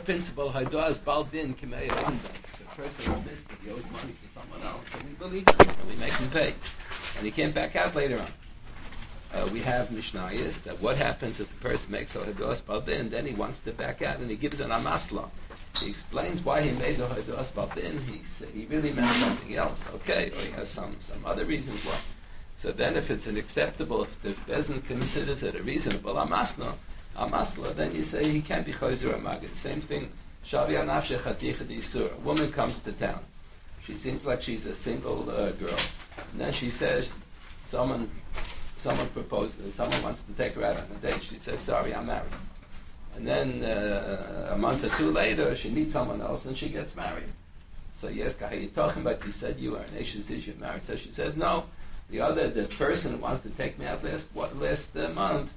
principle, Haidoas Baldin Kimei Ramdan. The person admits that he owes money to someone else, and we believe him, and we make him pay. And he can't back out later on. We have Mishnayos, that what happens if the person makes a Haidoas Baldin, then he wants to back out, and he gives an Amasla. He explains why he made the Haidoas Baldin. He really meant something else, okay, or he has some other reasons why. So then if it's an acceptable, if the Bezin considers it a reasonable Amasla, then you say he can't be Chayzer or Magid. Same thing, Shavi Anafshe Chaticha D'Isur. A woman comes to town. She seems like she's a single girl. And then she says, someone proposes, someone wants to take her out on a date. She says, sorry, I'm married. And then a month or two later, she meets someone else and she gets married. So yes, how are you talking about? You said you are an Ashes, you're married. So she says, no. The person who wanted to take me out last month,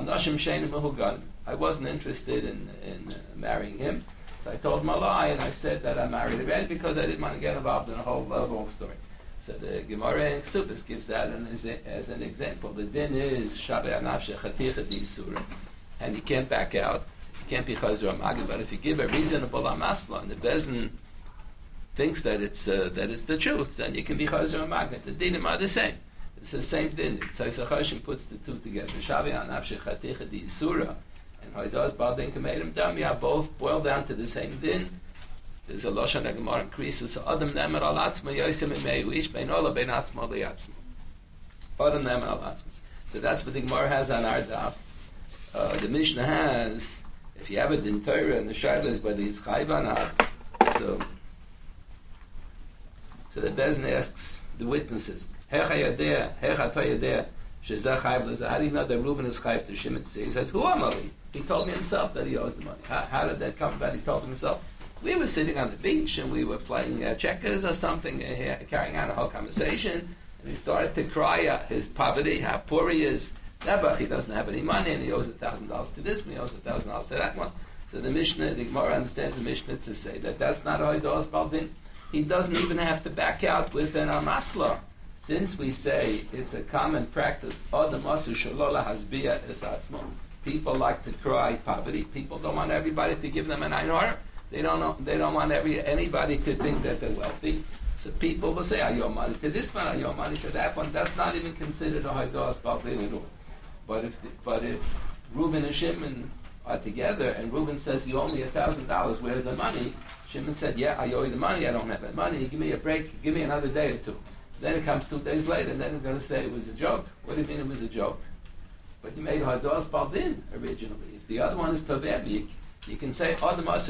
I wasn't interested in marrying him. So I told him a lie, and I said that I married already because I didn't want to get involved in a whole long story. So the Gemara in Ksubis gives that as an example. The din is Shabei Anafshe Chaticha D'Isura, and he can't back out. He can't be Chazir Amagid. But if you give a reasonable Amasla, and the Bezin thinks that it's the truth, then you can be Chazir Amagid. The dinim are the same. It's the same din. Tzais HaChashim puts the two together. Shabei Anafshe Chaticha D'Isura and Haidoas Baldin Kameirim Dam, yeah, both boil down to the same din. There's a Lashon HaGemara in Krisus, Adam Nemer Al Atzma Yosem Imei Ish Bein Ola Bein Atzma Liatzma. Adam Nemer Al Atzma. So that's what the Gemara has on our daf. The Mishnah has, if you have it in Torah and the Shaila is whether he's Chayv or not. So the Bezin asks the witnesses, Hecha Yadea, Hecha To Yadea, Shezah Chayv Lezah. How do you know that Reuben is Chayv to Shimon? He says, Who am I? He told me himself that he owes the money. How did that come about? He told himself. We were sitting on the beach and we were playing checkers or something, carrying on a whole conversation, and he started to cry out his poverty, how poor he is. Nebuch, he doesn't have any money, and he owes $1,000 to this one, he owes $1,000 to that one. So the Mishnah, the Gemara understands the Mishnah to say that that's not Haidoas Baldin. He doesn't even have to back out with an Amasla. Since we say it's a common practice, people like to cry poverty. People don't want everybody to give them an Ein They don't want anybody to think that they're wealthy. So people will say, I owe money to this one, I owe money to that one. That's not even considered a Haidoas Baldin at all. But if Reuben and Shimon are together, and Reuben says, you owe me $1,000, where's the money? Shimon said, yeah, I owe you the money, I don't have that money, give me a break, give me another day or two. Then it comes 2 days later, and then he's going to say it was a joke. What do you mean it was a joke? But you made Haidoas Baldin originally. If the other one is Toveh, you can say,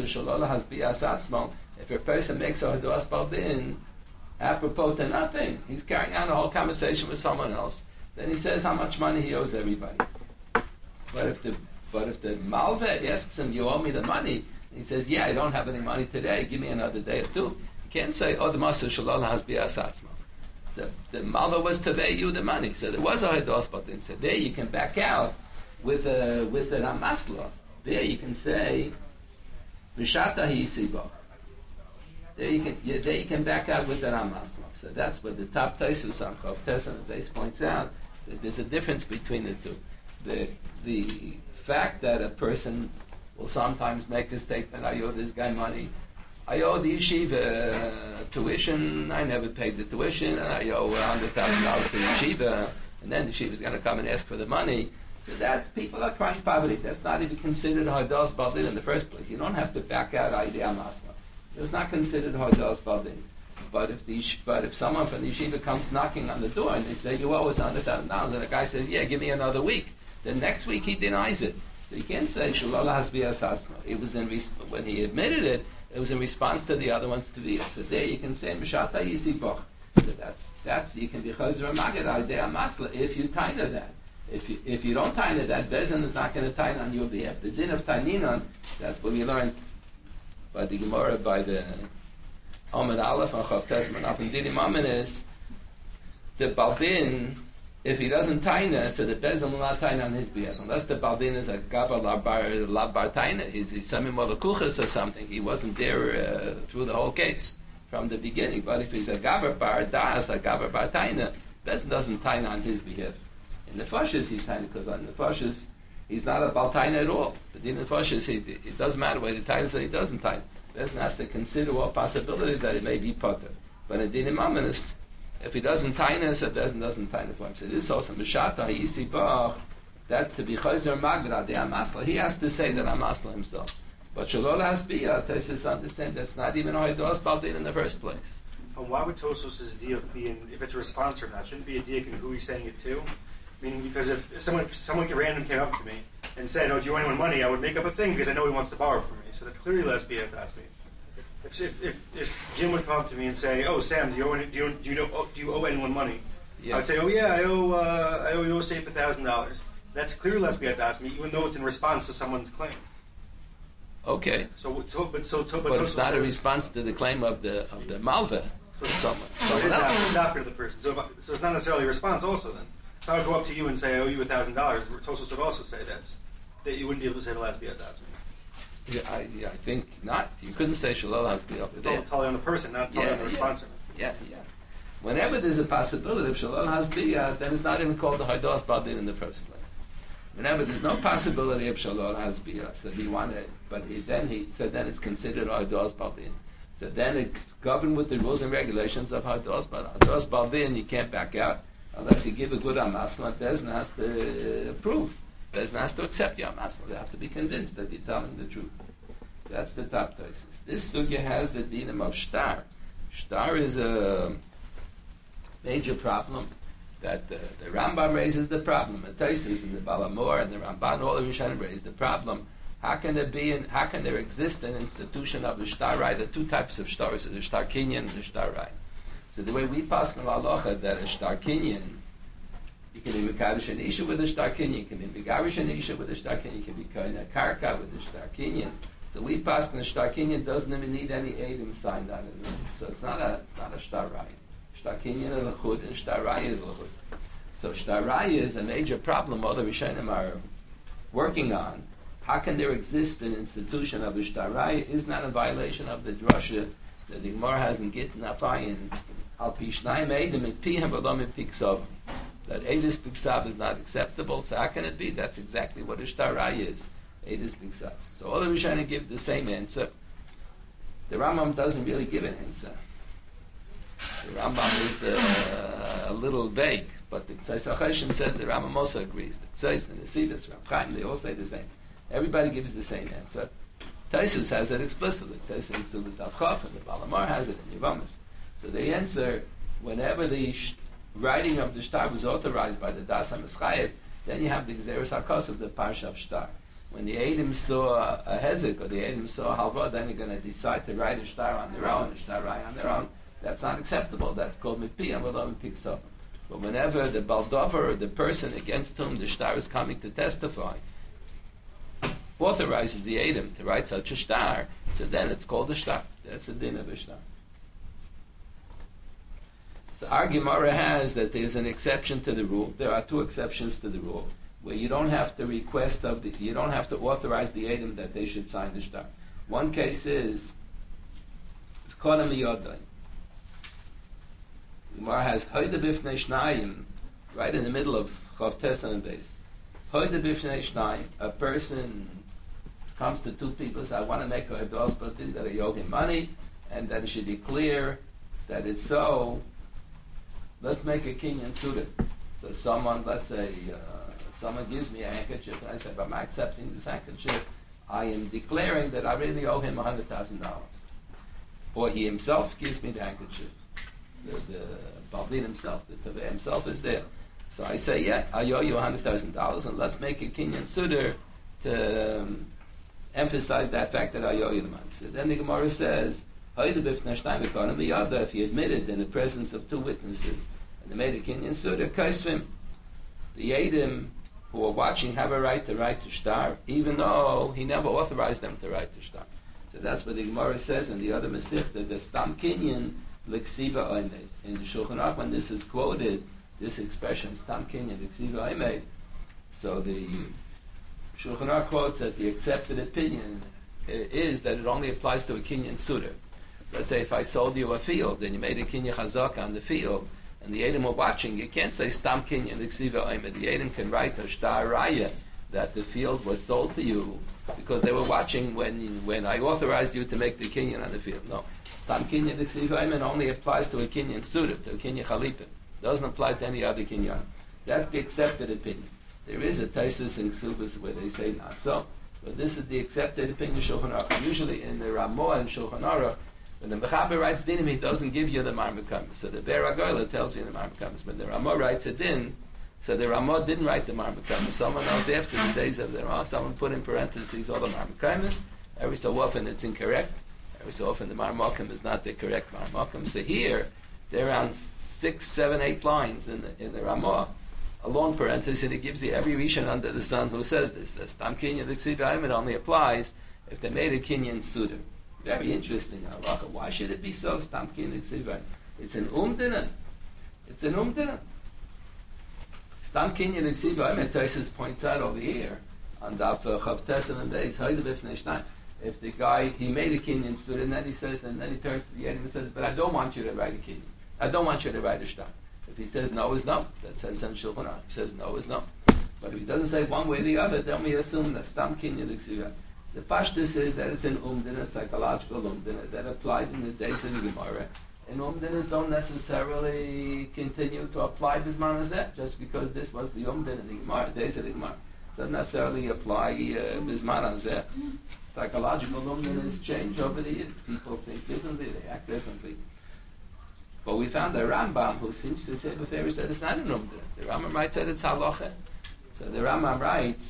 if a person makes a Haidoas Baldin, apropos to nothing, he's carrying on a whole conversation with someone else, then he says how much money he owes everybody. But if the Malveh asks him, you owe me the money, and he says, yeah, I don't have any money today, give me another day or two, you can't say, the Master Shalol has bi'asatzma. The Malveh was to pay you the money, so there was a Haidoas Baldin. So there you can back out with an Amasla. There you can say, V'shata hi'isibo. There you can back out with an Amasla. So that's what the top Taisus on Chav Tes on the base points out, that there's a difference between the two. The fact that a person will sometimes make a statement, I owe this guy money, I owe the yeshiva tuition, I never paid the tuition, and I owe $100,000 to the yeshiva, and then the yeshiva is going to come and ask for the money. So that's, people are crying poverty. That's not even considered Haidoas Baldin in the first place. You don't have to back out idea Masla. It's not considered Haidoas Baldin. But if someone from the yeshiva comes knocking on the door and they say, you owe us $100,000, and the guy says, yeah, give me another week, then next week he denies it. So you can't say, Shalala Hasbiyas Hasma. It was when he admitted it, it was in response to the other one's Tviyah. So there you can say, Mishata Yisiboch. So that's, you can be Chazra Magad, idea Masla, if you taina that. If you don't taina that, Bezin is not going to taina on your behalf. The din of taininon, that's what we learned by the Gemara, by the Amud Aleph on Chav Tesman of Dinim Amen is the Baldin, if he doesn't taina, so the Bezin will not taina on his behalf. Unless the Baldin is a Gabar Labar Taina, he's Samim Malakuchas or something. He wasn't there through the whole case from the beginning. But if he's a Gabar Bar Das, a Gabar Bar Taina, Bezin doesn't taina on his behalf. In the Fashis he's taina, because on the Fashis he's not a Baltaina at all. But Din Nefashis, it doesn't matter whether he tightens or he doesn't tighten. The person has to consider all possibilities that it may be potter. But in Din Mamonis, if he doesn't tighten, so it doesn't tighten for him. So this is also Meshata Hayisi Bach. That's to be Chayzer Magra, the Amasla. He has to say that Amasla himself. But Shalol has Biyah, Tosos understand that's not even Hoidos Baldin in the first place. And why would Tosos' diak be if it's a response or not? Shouldn't be a diak in who he's saying it to? Meaning, because if someone random came up to me and said, "Oh, do you owe anyone money?" I would make up a thing because I know he wants to borrow from me. So that's clearly less Biyah, that's me. If Jim would come up to me and say, "Oh, Sam, do you owe anyone money?" Yeah. I would say, "Oh yeah, I owe you say $1,000." That's clearly less Biyah, that's me, even though it's in response to someone's claim. Okay. But it's not a response to the claim of the Malva. Someone else. It's after the person. So it's not necessarily a response also then. So I would go up to you and say, I owe you $1,000. Tosos would also say that you wouldn't be able to say the last Biyah, that's me. Yeah, I think not. You couldn't say Shalol has Biyah. It's totally on the person, not totally on the response. Yeah. Whenever there's a possibility of Shalol has Biyah, then it's not even called the Haidos Baldin in the first place. Whenever there's no possibility of Shalol has Biyah, so he wanted, then it's considered Haidos Baldin. So then it's governed with the rules and regulations of Haidos Baldin. Haidos Baldin, you can't back out unless you give a good Amasla. Bezna has to approve. Bezna has to accept your Amasla. They have to be convinced that you're telling the truth. That's the top Tosos. This sugya has the dinam of shtar. Shtar is a major problem that the Rambam raises the problem. The Tosos and the Balamor and the Ramban, all the Rishonim raise the problem. How can there exist an institution of the shtarai? There are two types of shtaris, the shtar kinyan and the shtarai. So the way we pass in halacha that a shtar kinyan, you can be mekadosh an isha with a shtar kinyan, you can be megarish an isha with a shtar kinyan, you can be kohen a karka with a shtar kinyan. So we pass in the shtar kinyan doesn't even need any edim signed on it. So it's not a shtarai. Shtar kinyan is lechud and shtarai is lechud. So shtarai is a major problem all the Rishonim are working on. How can there exist an institution of Ishtarai? Is not a violation of the drasha that the Gemara has in Gittin Afayin al Pishnayim Eidim in Pihem V'Lom in Piksav. That Eidus Piksav is not acceptable. So how can it be? That's exactly what Ishtarai is. Eidus Piksav. So all the Rishonim give the same answer. The Rambam doesn't really give an answer. The Rambam is a little vague, but the Tzais HaChoshen says the Rambam also agrees. The Tzais and the Sivas, Rav Chaim, they all say the same. Everybody gives the same answer. Tosos has it explicitly. Tosos in Sulas Daf Chaf and the Balamar has it in Yevamis. So they answer whenever the writing of the shtar was authorized by the Das HaMeschayev, then you have the Gzeres HaKos of the Parsha of Shtar. When the Eidim saw a Hezek or the Eidim saw a Halva, then you're going to decide to write a shtar on their own, a shtarai on their own. That's not acceptable. That's called Mipiyam V'Lo Mipiksav. But whenever the Baldover, or the person against whom the shtar is coming to testify, authorizes the Eidim to write such a shtar, so then it's called a shtar. That's the din of a shtar. So our Gemara has that there's an exception to the rule. There are two exceptions to the rule, where you don't have to you don't have to authorize the Eidim that they should sign the shtar. One case is Kodam Yodai. Gemara has Hoide Bifnei Shnayim, right in the middle of Chav Tesan and Beis. Hoide Bifnei Shnayim, a person comes to two people and says, I want to make a Haidos Baldin that I owe him money, and that he should declare that it's so. Let's make a kinyan suited. So someone, let's say, someone gives me a handkerchief, and I say, I'm accepting this handkerchief, I am declaring that I really owe him $100,000. Or he himself gives me the handkerchief. The Baldin himself, the Taveh himself is there. So I say, yeah, I owe you $100,000, and let's make a kinyan suitor to emphasize that fact that I owe you the money. So then the Gemara says, if he admitted in the presence of two witnesses and they made a kinyan suitor, kaisvim, the Eidim who are watching have a right to write to shtar, even though he never authorized them to write to shtar. So that's what the Gemara says in the other Masechta, the stam kinyan l'ksiva oimei. In the Shulchan Aruch, when this is quoted, this expression, stam kinyan l'ksiva oimei, so the Shulchan Aruch quotes that the accepted opinion is that it only applies to a kinyan suitor. Let's say if I sold you a field and you made a kinyan chazaka on the field, and the Eidim were watching, you can't say stam kinyan l'ksiva oimei. The Eidim can write a shtar raya that the field was sold to you because they were watching when I authorized you to make the kinyan on the field. No. Stam kinyan d'ksivayim only applies to a kinyan suda, to a kinyan chalipin. Doesn't apply to any other kinyan. That's the accepted opinion. There is a Taisus in Ksubas where they say not so, but this is the accepted opinion of Shulchan Aruch. Usually in the Ramah and Shulchan Aruch, when the Mechaber writes dinim, he doesn't give you the Marmakamis. So the Be'er HaGoyla tells you the Marmakamis. When the Ramah writes a din, so the Ramah didn't write the Marmakamis. Someone else after the days of the Ramah, someone put in parentheses all the Marmakamis. Every so often it's incorrect. Every so often the Marmakim is not the correct Marmakim. So here, they're around 6, 7, 8 lines in the Ramah, a long parenthesis, and it gives you every Rishon under the sun who says this. The Stam Kinyan D'Ksivayim, it only applies if they made a Kinyan Suda. Very interesting, halacha. Why should it be so? Stam Kinyan D'Ksivayim. It's an Umdina. It's an Umdina. Stam Kinyan D'Ksivayim, and Taisus points out over here, on Daf Chavtesan and Beis, if the guy, he made a Kinyan Suda, and then he says, and then he turns to the Yedim and says, but I don't want you to write a Kinyan. I don't want you to write a shtar. If he says no is no, that says in Shulchan Aruch. If he says no is no. But if he doesn't say one way or the other, then we assume that Stam Kinyan D'Ksivayim. The pashtus is that it's an umdina, psychological umdina, that applied in the days of the Gemara. And umdinas don't necessarily continue to apply bisman as that, just because this was the umdina in the Gemara, days of the Gemara. Doesn't necessarily apply bisman as that. Psychological umdinas change over the years. People think differently, they act differently. But we found a Rambam who seems to say before that it's not an umdina. The Rambam writes that it's halacha. So the Rambam writes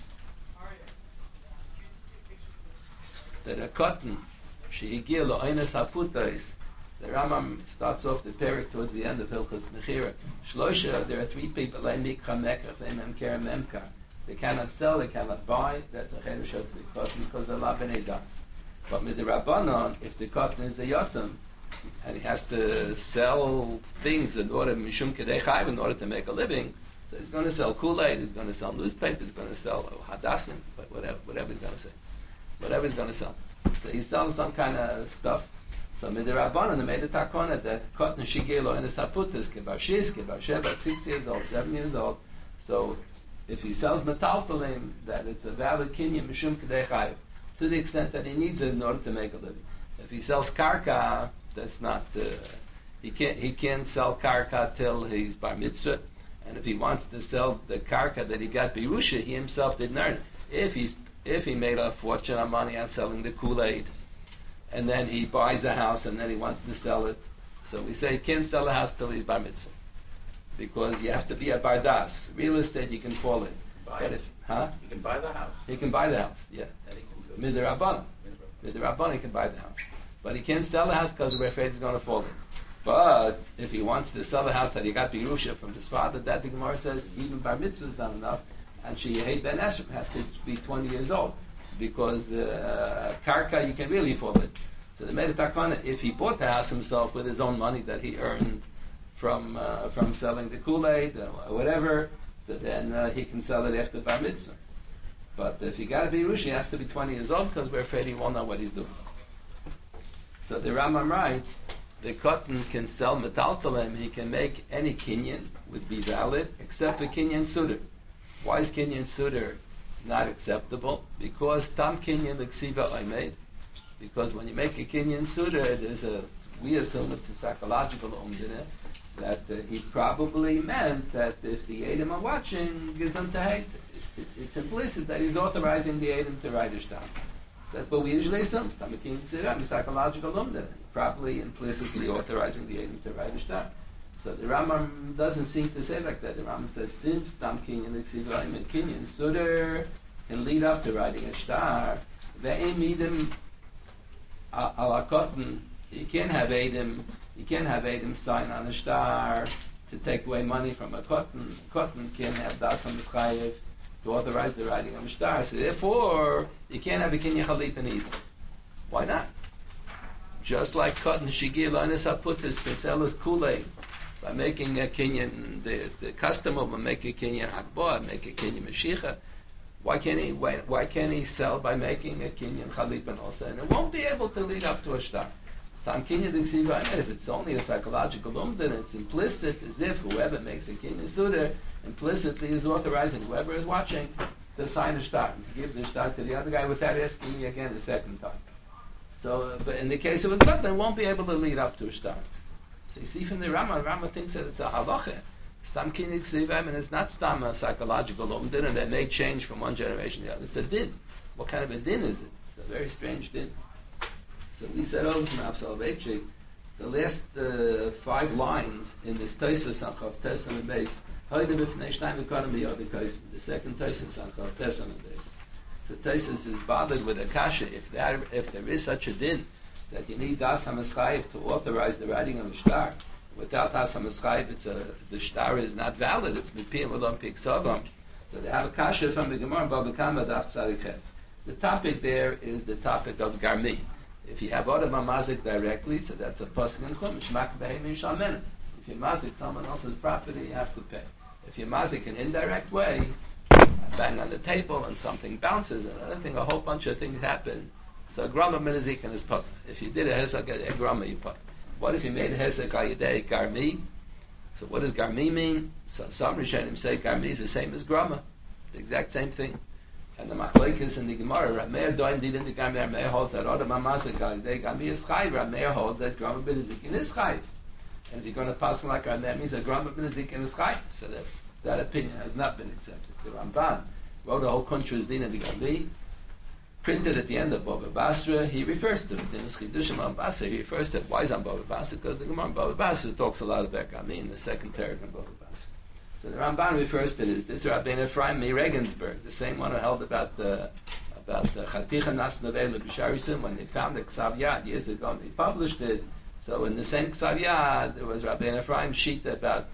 that a cotton, she'igir lo'oines haputais, the Rambam starts off the parak towards the end of Hilchos Mechira. Shlosha, there are 3 people, they mikra mekach, they memker memkar. They cannot sell, they cannot buy, that's a cherush of the cotton because Allah b'nei das. But with the Rabbanon, if the cotton is a yosem, and he has to sell things in order, mishum kedei chayv, in order to make a living, so he's going to sell Kool-Aid, he's going to sell newspapers, he's going to sell hadassim, whatever he's going to say. Whatever he's going to sell. So he's selling some kind of stuff. So Midirabbanan, they made a takona that cotton shigelo in a saputis, kebar shis, kebar sheba, 6 years old, 7 years old. So if he sells metalpalim, that it's a valid kinyan mishum kedei chayiv, to the extent that he needs it in order to make a living. If he sells karka, that's not, he can't sell karka till he's bar mitzvah. And if he wants to sell the karka that he got birusha, he himself didn't earn it. If he made a fortune on money on selling the Kool-Aid, and then he buys a house and then he wants to sell it, so we say he can't sell a house till he's bar mitzvah, because you have to be a bardas. Real estate you can fall in. But if, He can buy the house. He can buy the house, yeah. And he can do it. Midirabbanan. Midirabbanan he can buy the house. But he can't sell the house because we're afraid he's going to fall in. But if he wants to sell the house that he got Birusha from his father, that the Gemara says even bar mitzvah is not enough, and Sheyehei ben Esrim has to be 20 years old, because karka you can really fall in. So they made a takana, if he bought the house himself with his own money that he earned from selling the Kool-Aid or whatever, so then he can sell it after bar mitzvah. But if he got a Birusha, he has to be 20 years old, because we're afraid he won't know what he's doing. So the Rambam writes, the cotton can sell metaltalem, he can make any kinyan, would be valid, except a kinyan suda. Why is kinyan suda not acceptable? Because tam kinyan l'ksiva I made. Because when you make a kinyan suda, we assume it's a psychological umdina, that he probably meant that if the Edom are watching, gizam tahait, it's implicit that he's authorizing the Edom to write a shtar. That's what we usually assume. Psychological umdana, probably implicitly authorizing the Edom to write a shtar. So the Rambam doesn't seem to say like that. The Rambam says since Tam Kinyan L'Ksivayim and Kinyan Suder can lead up to writing a shtar, ve'im Edom ala cotton, you can't have Edom sign on a shtar to take away money from a cotton. Cotton can't have dasam mischayev to authorize the writing of a shtar. So therefore, you can't have a kinyan chalipin either. Why not? Just like cotton shigir lo'ines haputis can sell his Kool-Aid by making a kinyan, the customer will make a kinyan hakbah, make a kinyan mashicha. Why can't he sell by making a kinyan chalipin also? And it won't be able to lead up to a shtar. Stam kinyan d'ksivayim, if it's only a psychological umdin, it's implicit, as if whoever makes a kinyan suda implicitly is authorizing whoever is watching to sign a shtar, to give the shtar to the other guy without asking me again a second time. So, but in the case of a katan, won't be able to lead up to a shtar. So you see from the Rama thinks that it's a halacha. Stam kinik sivim, and it's not stam a psychological din, and that may change from one generation to the other. It's a din. What kind of a din is it? It's a very strange din. So we said over from Absalvechik, the last 5 lines in this Tosfos on Chav Tes and Beis, the second Tosfos on Chav Tes and Beis. So Tosfos is bothered with a kasha if there is such a din that you need Das HaMeschayev to authorize the writing of a shtar. Without Das HaMeschayev, the shtar is not valid. It's Mipiyam V'Lom Piksavam. So they have a kasha from the Gemara in Bava Kama Daf Tzaddik Ches. The topic there is the topic of Garmi. If you have Adam Mazik directly, so that's a pasuk in Chumash, Mak Behem Yishalmen. If you mazik someone else's property, you have to pay. If you mazik an indirect way, bang on the table and something bounces and another thing, a whole bunch of things happen. So grama minazik is put. If you did a hezek a grama, you put. What if you made a hezek al yedei garmi? So what does garmi mean? So some Rishonim say garmi is the same as grama, the exact same thing. And the machlekes in the Gemara, Rameir doin did in the Garmi, Rameir holds that Adam Mazik al yedei garmi is chayv. Rameir holds that grama minazik is chayv. And if you're going to pass like Rameir, that means that grama minazik is chayv. So that opinion has not been accepted. The Ramban wrote a whole country's din in the Garmi, printed at the end of Bava Basra. He refers to it in the Chidushim on Basra. He refers to it. Why is on Bava Basra? Because the Gemara on Bava Basra talks a lot about Garmi in the second paragraph of Bava Basra. So the Ramban refers to this Rabbeinu Ephraim Mi Regensburg, the same one who held about the Chaticha Nas Nevela B'Sharisim when they found the Ksav Yad years ago and they published it. So in the same Ksav Yad there was Rabbeinu Ephraim sheet about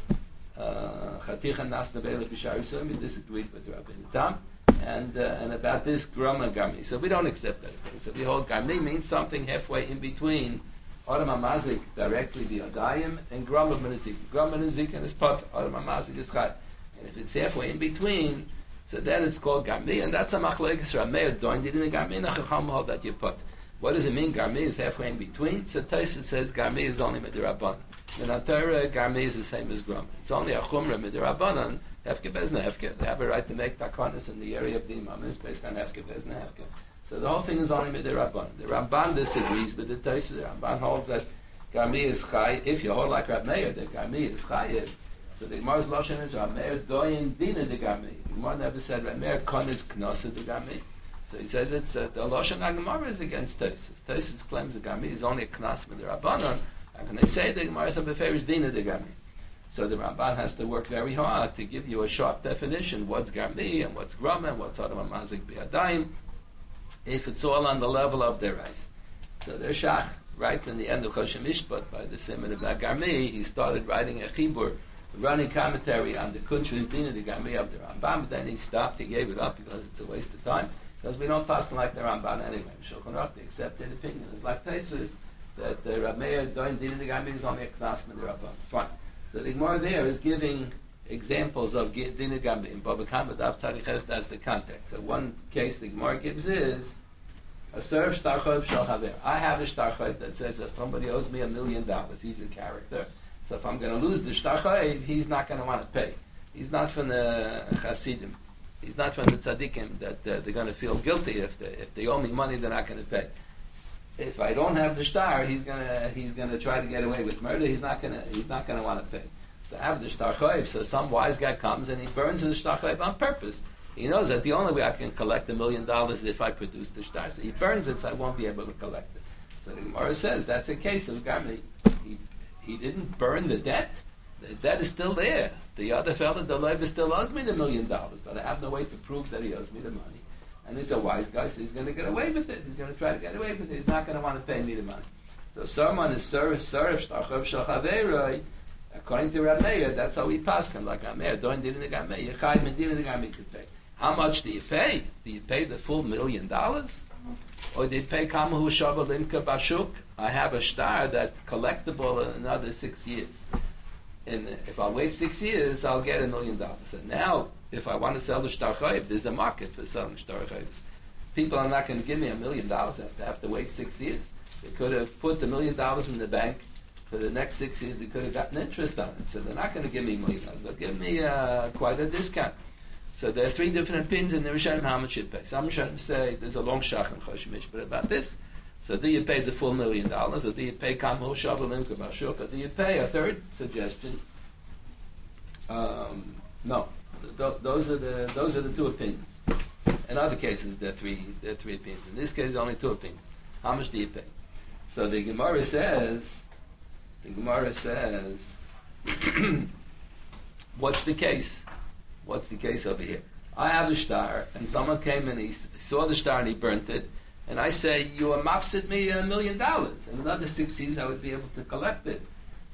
Chaticha Nas Nevela B'Sharisim. He disagreed with Rabbeinu Tam. And about this Grama Garmi. So we don't accept that thing. So we hold Garmi means something halfway in between Adam HaMazik, directly the Adayim, and Grama Minazik. Grama Minazik and his pot, Adam HaMazik is Chai. And if it's halfway in between, so then it's called Garmi, and that's a machlekes Rameir doin did in the Garmi, and a Chacham hold that you put. What does it mean, Garmi is halfway in between? So Tosfos says Garmi is only Midirabbanan. In the Torah, Garmi is the same as Grama. It's only a Chumrah Midirabbanan, Hefke Bezna Hefke. They have a right to make takonis in the area of the Imam. It's based on Hefke Bezna Hefke. So the whole thing is only with the Rabban. The Ramban disagrees with the Tosfos. The Ramban holds that Garmi is Chai. If you hold like Rab Meir, that Garmi is Chayiv. So the Gemara's Lashon is Rab Meir doyin dina de Garmi. The Gemara never said Rab Meir kon is knosa de Garmi. So he says it's the Lashon HaGemara is against Tosfos. Tosfos claims that Garmi is only a knas with the Rabbanon. How can they say the Gemara is a beferish dina de Garmi? So the Ramban has to work very hard to give you a sharp definition. What's Garmi and what's Grama and what's Adam HaMazik B'Yadayim, if it's all on the level of their rice. So the Shach writes in the end of Choshen Mishpat by the Simon of Garmi, he started writing a chibur, running commentary on the Kunshris Din of the Garmi of the Rambam, but then he stopped, he gave it up because it's a waste of time, because we don't pass like the Ramban anyway. Shulchan Aruch, the accepted opinion is like Tosfos, that the Rab Meir doing Din of the Garmi is only a knas with the Rabban. Fine. So the Gemara there is giving examples of Din of Garmi. In Bava Kama Daf Tzaddik Ches, that's the context. So one case the Gemara gives is a serv shtar chayv shel haver. I have a shtar chayv that says that somebody owes me $1 million. He's a character. So if I'm going to lose the shtar chayv, he's not going to want to pay. He's not from the Hasidim. He's not from the tzaddikim that they're going to feel guilty if they owe me money. They're not going to pay. If I don't have the shtar, he's gonna try to get away with murder. He's not gonna want to pay. So I have the shtar chayv. So some wise guy comes and he burns the shtar chayv on purpose. He knows that the only way I can collect $1 million is if I produce the shtar. So he burns it, so I won't be able to collect it. So the Gemara says that's a case of Garmi. He didn't burn the debt. The debt is still there. The other fellow, the Levi, still owes me $1 million, but I have no way to prove that he owes me the money. And he's a wise guy, so he's going to get away with it. He's going to try to get away with it. He's not going to want to pay me the money. So someone is according to Rab Meir, that's how we pass him, like Rab Meir. Don't din in the Rab Meir. Yechai min din in the Rab Meir could pay. How much do you pay? Do you pay the full $1 million? Or do you pay Kamahu Shabbat Limka Bashuk? I have a shtar that's collectible in another 6 years. And if I wait 6 years, I'll get $1 million. And now, if I want to sell the shtar chayv, there's a market for selling shtar chayvs. People are not going to give me $1 million. I have to wait 6 years. They could have put $1 million in the bank. For the next 6 years, they could have gotten interest on it. So they're not going to give me $1 million. They'll give me quite a discount. So there are three different opinions in the Rishonim how much you'd pay. Some Rishonim say there's a long shach in Choshimish, but about this. So do you pay the full $1 million, or do you pay Kamhu Shavu Limka Bashuk, or do you pay a third suggestion? No. Those are the two opinions. In other cases, there are three opinions. In this case, only two opinions. How much do you pay? So the Gemara says, what's the case? What's the case over here? I have a star, and someone came and he saw the star and he burnt it, and I say, you are mafsid me $1 million. In another 6 years, I would be able to collect it.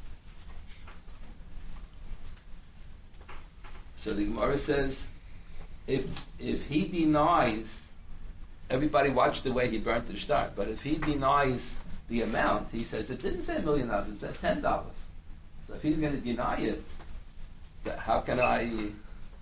So the Gemara says, if he denies, everybody watched the way he burnt the star, but if he denies the amount, he says, it didn't say $1 million, it said $10. So if he's going to deny it, how can I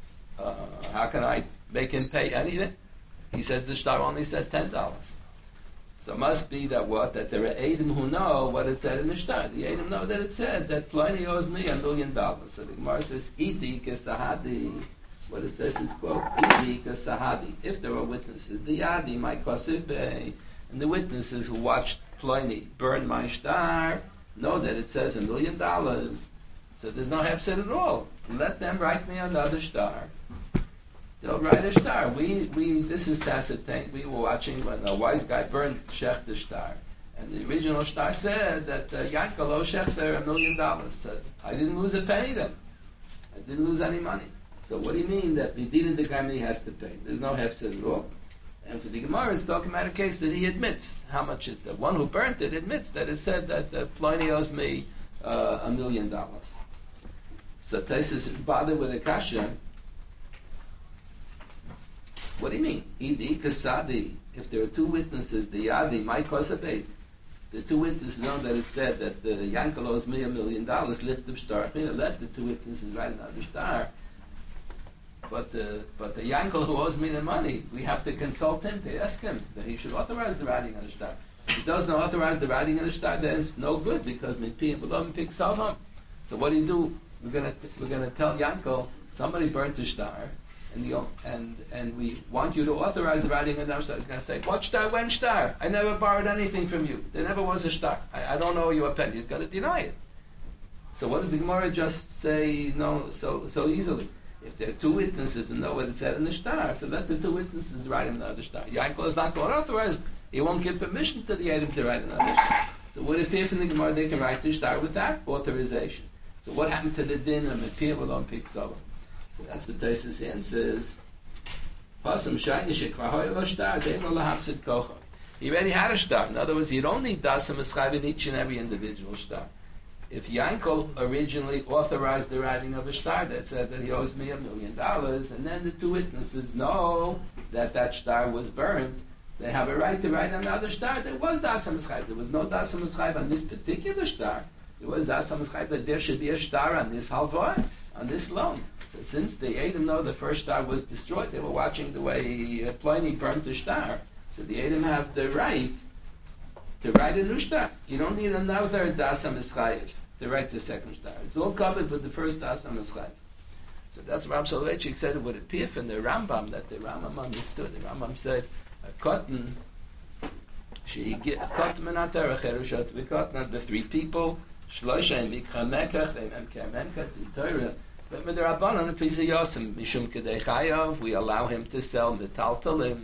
make him pay anything? He says the star only said $10. So it must be that there are Eidim who know what it said in the star. The Eidim know that it said that Pliny owes me $1 million. So the Gemara says, Idi kesahadi. What is this? It's called Idi kesahadi. If there are witnesses, the Yadi, my Kosibbe, and the witnesses who watched Pliny burn my star know that it says $1 million. So there's no hefset at all. Let them write me another star. They'll write a star. This is tacit thing. We were watching when a wise guy burned Schechter star, and the original star said that Yankel owed Schechter $1 million. So I didn't lose a penny then. I didn't lose any money. So what do you mean that Medina the Gamli has to pay? There's no hefset at all. And for the Gemara, it's talking about a case that he admits. How much is the one who burnt it admits that it said that Pliny owes me $1 million. So Taisus is bothered with a kasha. What do you mean? Idi kasadi. If there are two witnesses, the Yadi, my kosabate, the two witnesses know that it said that the Yankel owes me $1 million, let the star, let the two witnesses write another star. But the Yankel who owes me the money, we have to consult him to ask him that he should authorize the writing of the star. If he doesn't authorize the writing of the star, then it's no good because Mitpiyim Belovim picks off him. So what do? We're gonna tell Yankel somebody burnt the star. And we want you to authorize the writing of the star. He's going to say, what star? When star? I never borrowed anything from you. There never was a star. I don't owe you a penny. He's going to deny it. So what does the Gemara just say no so easily? If there are two witnesses and know what it said in the star, so let the two witnesses write another star. Yankel is not going to authorize. He won't give permission to the Adam to write another star. So what if here from the Gemara they can write the star without authorization? So what happened to the din of Mepir V'Lom Piksolim? That's what Taisus answers. He already had a star. In other words, you don't need dasa meschayv in each and every individual star. If Yankel originally authorized the writing of a star that said that he owes me $1 million, and then the two witnesses know that star was burned, they have a right to write another star. There was dasa meschayv. There was no dasa meschayv on this particular star. There was dasa meschayv that there should be a star on this halvah, on this loan. So since the Edom know the first star was destroyed, they were watching the way Pliny burnt the star. So the Edom have the right to write a new star. You don't need another Dasa Mischayev to write the second star. It's all covered with the first Dasa Mischayev. So that's what Ram Soloveitchik said with a pif in the Rambam, that the Rambam understood. The Rambam said, a cotton, the three people, Shlosha and Mikha Mekach, they Memkeh Memkeh, the Torah. But with the Rabbanon, a piece of Yosem, Mishum Kedei Chayav, we allow him to sell Metaltalim.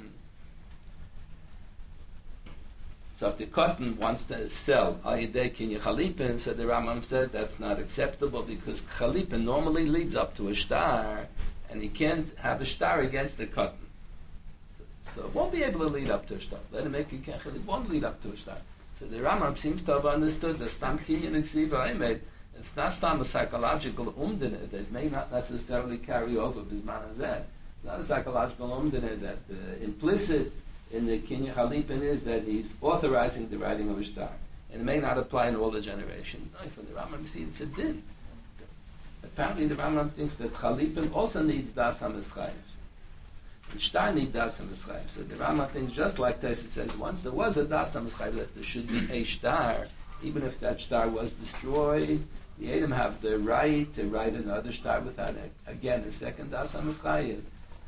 So if the cotton wants to sell Ayidei Kinyi Chalipin, so the Rambam said that's not acceptable because Chalipin normally leads up to a star, and he can't have a star against the cotton. So it won't be able to lead up to a star. Let him make a kechel, it won't lead up to a star. So the Rambam seems to have understood that Stam Kinyan and Ksiva Emed, it's not some a psychological umdine that may not necessarily carry over Bisman Hazeh. It's not a psychological umdine that implicit in the Kinyan Chalipin is that he's authorizing the writing of a star. And it may not apply in all the generations. No, for the Rambam, you see, it's a din. Apparently the Rambam thinks that Chalipin also needs Das HaMeschayef. And Star needs Das HaMeschayef. So the Rambam thinks, just like Taisus says, once there was a Das HaMeschayef, that there should be a star, even if that star was destroyed, the Edom have the right to write another star without, again, a second Das HaMeschayef.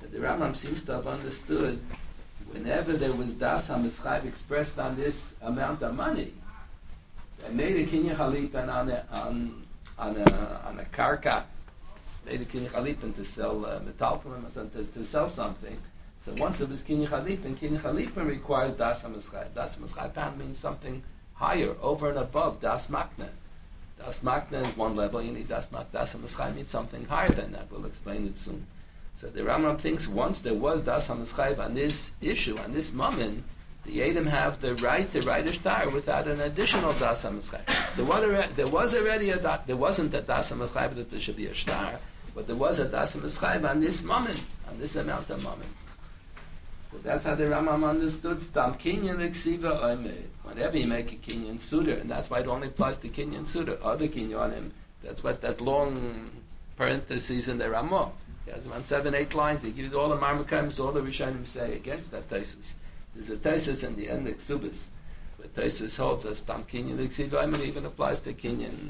But the Rambam seems to have understood whenever there was das hamischayv expressed on this amount of money, they made a kinyan chalipan on a karka, made a kinyan chalipan to sell metalpim or something, to sell something. So once it was kinyan chalipan requires das hamischayv. Das hamischayv means something higher, over and above das makna. Das makna is one level. You need das makna. Das hamischayv means something higher than that. We'll explain it soon. So the Rambam thinks once there was das hamischayv on this issue, on this moment, the Edom have the right to write a shtar without an additional das hamischayv. There wasn't a das hamischayv that there should be a shtar, but there was a das hamischayv on this moment, on this amount of moment. So that's how the Rambam understood stam kinyan leksiva oimed. Whenever you make a kinyan suda, and that's why it only applies to kinyan suda. Other kinyanim, that's what that long parentheses in the Ramah. He has around 7-8 lines. He gives all the Marmakaims, all the Rishonim say against that thesis. There's a thesis in the end of Ksubis. But thesis holds as Tam Kinyan Liksiva, and it even applies to Kinyan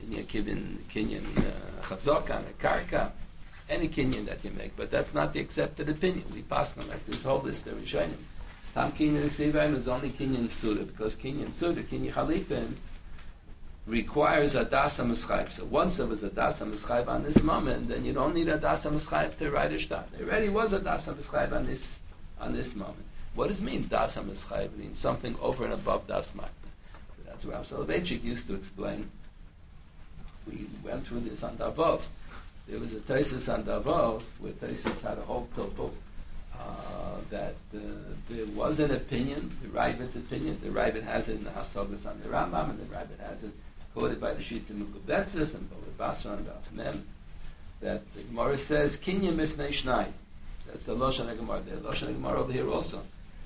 Chazaka, and Karka, any Kinyan that you make. But that's not the accepted opinion. We pass on like this whole list of Rishonim. Tam Kinyan Liksiva is only Kinyan Suda, because Kinyan Suda, Kinyan Chalipin, requires a das hamischayv. So once there was a das hamischayv on this moment, then you don't need a das hamischayv to write a shtar. There already was a das hamischayv on this moment. What does it mean das hamischayv? It means something over and above das makna. So that's what Rav Soloveitchik used to explain. We went through this on Davov. There was a thesis on Davov where thesis had a whole topo that there was an opinion, the Ravid's opinion. The Ravid has it in the Hasogas on the Rambam, and the Ravid has it quoted by the Shita Mukubetzis and Bolet Basra and Daf Mem, that the Gemara says Kinyan Mifnei Shnai. That's the Loshan HaGemara. The Loshan HaGemara over here also.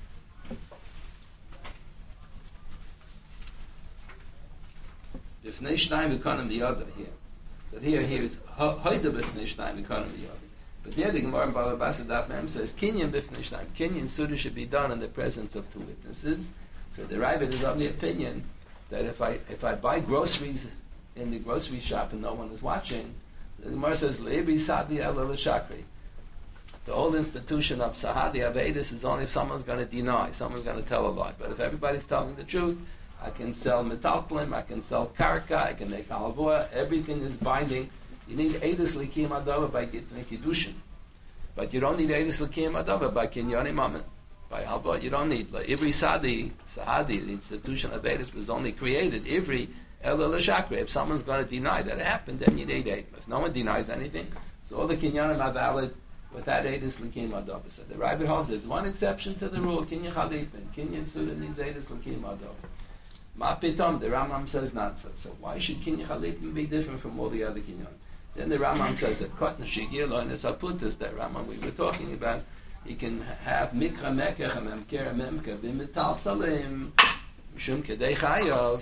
Mifnei Shnai V'Konim the other here. But here is Hoida Mifnei Shnai V'Konim the other. But there the Gemara in Baba Basra Daf Mem says Kinyan Bifnei Shnai. Kinyan Suda should be done in the presence of two witnesses. So the Ravid is of the opinion that if I buy groceries in the grocery shop and no one is watching, the Gemara says Le'ebi Sadi Ela L'Shakri. The whole institution of Sahadi Avedis is only if someone's going to deny, someone's going to tell a lie. But if everybody's telling the truth, I can sell metalplim, I can sell karka, I can make halavoa, everything is binding. You need Eidus Likim Adava by Gittin Kiddushin. But you don't need Eidus Likim Adava by Kinyani Mammon. By halavoa, you don't need. Like Ivri Sahadi, the institution of Eidus was only created. Ivri Ela L'Shakri. If someone's going to deny that it happened, then you need Eid. If no one denies anything, so all the Kinyanim are valid without Eidus Likim Adava. So the Ravid holds it's one exception to the rule. Kinyan Chalipin, Kinyan Suda needs Eidus Likim Adava. Ma Pitom, the Rambam says not so. So why should Kinyan Chalipin be different from all the other Kinyanim? Then the Rambam says that Kotn Shigir Lo Nes Aputas, that Rambam we were talking about, he can have Mikra Mekach and Memkera Memka B'Metal Talim Mishum Kedei Chayav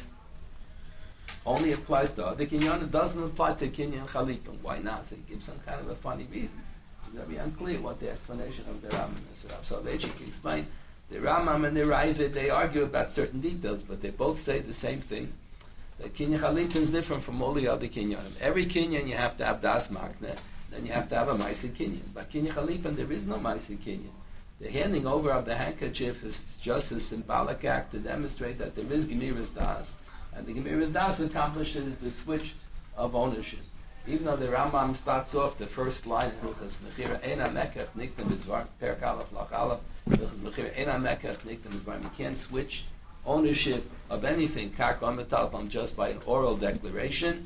only applies to other Kinyan. It doesn't apply to Kinyan Chalipin. Why not? So he gives some kind of a funny reason. It's very unclear what the explanation of the Rambam is. So they should explain. The Rambam and the Ravid, they argue about certain details, but they both say the same thing. That Kinyan Chalipin is different from all the other Kinyanim. Every Kinyan you have to have Das Makna, then you have to have a Maisi Kinyan. But Kinyan Chalipin, there is no Maisi Kinyan. The handing over of the handkerchief is just a symbolic act to demonstrate that there is Gemiras Das, and the Gemiras Das accomplishes the switch of ownership. Even though the Rambam starts off the first line, Hilchas Mechira Eina Mekach Niktam B'Dvar, Perek Aleph Lach Aleph, Hilchas Mechira Eina Mekach Niktam B'Dvar. You can't switch ownership of anything, karka or metalpam, just by an oral declaration.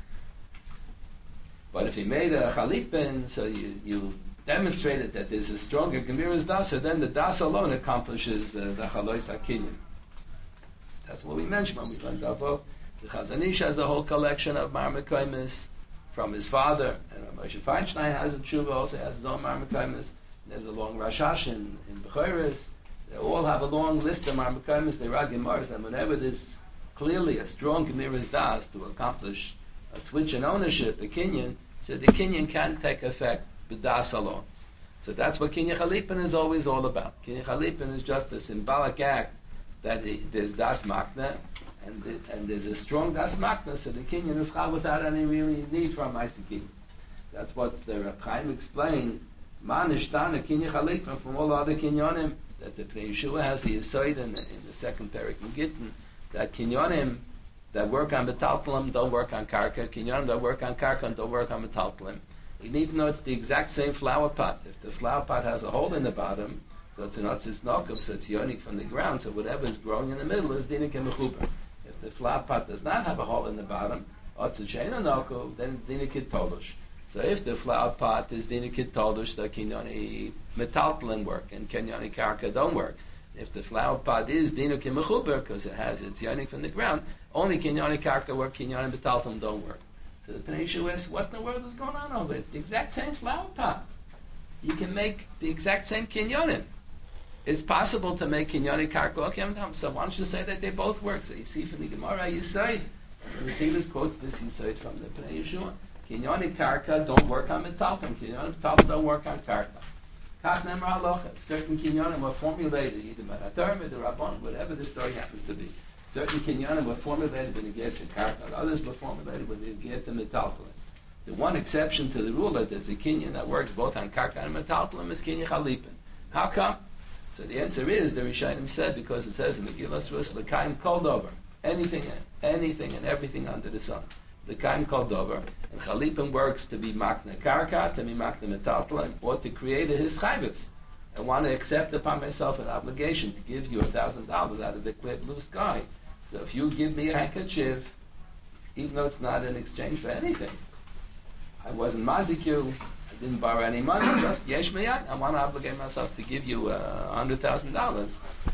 But if he made a chalipin, so you demonstrated that there's a stronger gemiras dasa, then the das alone accomplishes the chalois hakinyan. That's what we mentioned when we learned Davo. The Chazon Ish has a whole collection of marmakaimis from his father, and Moshe Feinstein has a tshuva, also has his own marmakaimis. There's a long Rashash in Bechoros. They all have a long list of marmakaimis, they rag Gemaras, and whenever there's clearly a strong gemiras das to accomplish a switch in ownership, a kinyan, so the kinyan can take effect with das alone. So that's what Kinyan Chalipin is always all about. Kinyan Chalipin is just a symbolic act that there's das makna, and there's a strong das makna, so the kinyan is chal without any really need for a ma'aseh kinyan. That's what the Reb Chaim explained Man ishtana kinyan chalipin from all other kinyanim. That the Pnei Yeshua has the aside in the second parak in Gittin that kinyanim that work on metaltalim don't work on karka. Kinyanim that work on karka don't work on metaltalim. You need to know it's the exact same flower pot. If the flower pot has a hole in the bottom, so it's an otzis nokov, so it's yonik from the ground, so whatever is growing in the middle is dinik and mechuber. If the flower pot does not have a hole in the bottom, otzis sheina nokov, then it's dinik tolush. So if the flower pot is dinik tolush, the kinyoni metaltalim work and kinyoni karka don't work. If the flower pot is dinik and mechuber, because it's yonik from the ground, only kinyoni karka work, kinyoni metaltalim don't work. So the Pnei Yeshua asks, what in the world is going on over it? The exact same flower pot. You can make the exact same kinyonim. It's possible to make kinyoni karka. So why don't you say that they both work? So you see from the Gemara, you say, the Receivers quotes this, he said from the Pnei Yeshua, kinyoni karka don't work on metalton. Kinyoni metalton don't work on karka. Kach nemar halacha. Certain kinyonim were formulated either by Ratorah, the Rabban, whatever the story happens to be. Certain kinyanim were formulated when you get to karka. Others were formulated when you get to metalton. The one exception to the rule that there's a kinyan that works both on karka and metalton is kinyan chalipin. How come? So the answer is, the Rishonim said, because it says in Megillas Rus, l'kaim kol dover, anything and everything under the sun. L'kaim kol dover, and chalipin works to be makna karka, to be makna metalton, or to create a his chayvus. I want to accept upon myself an obligation to give you $1,000 out of the clear blue sky. So if you give me a handkerchief, even though it's not in exchange for anything, I wasn't mazik you, I didn't borrow any money, just yesh miyad. I want to obligate myself to give you $100,000.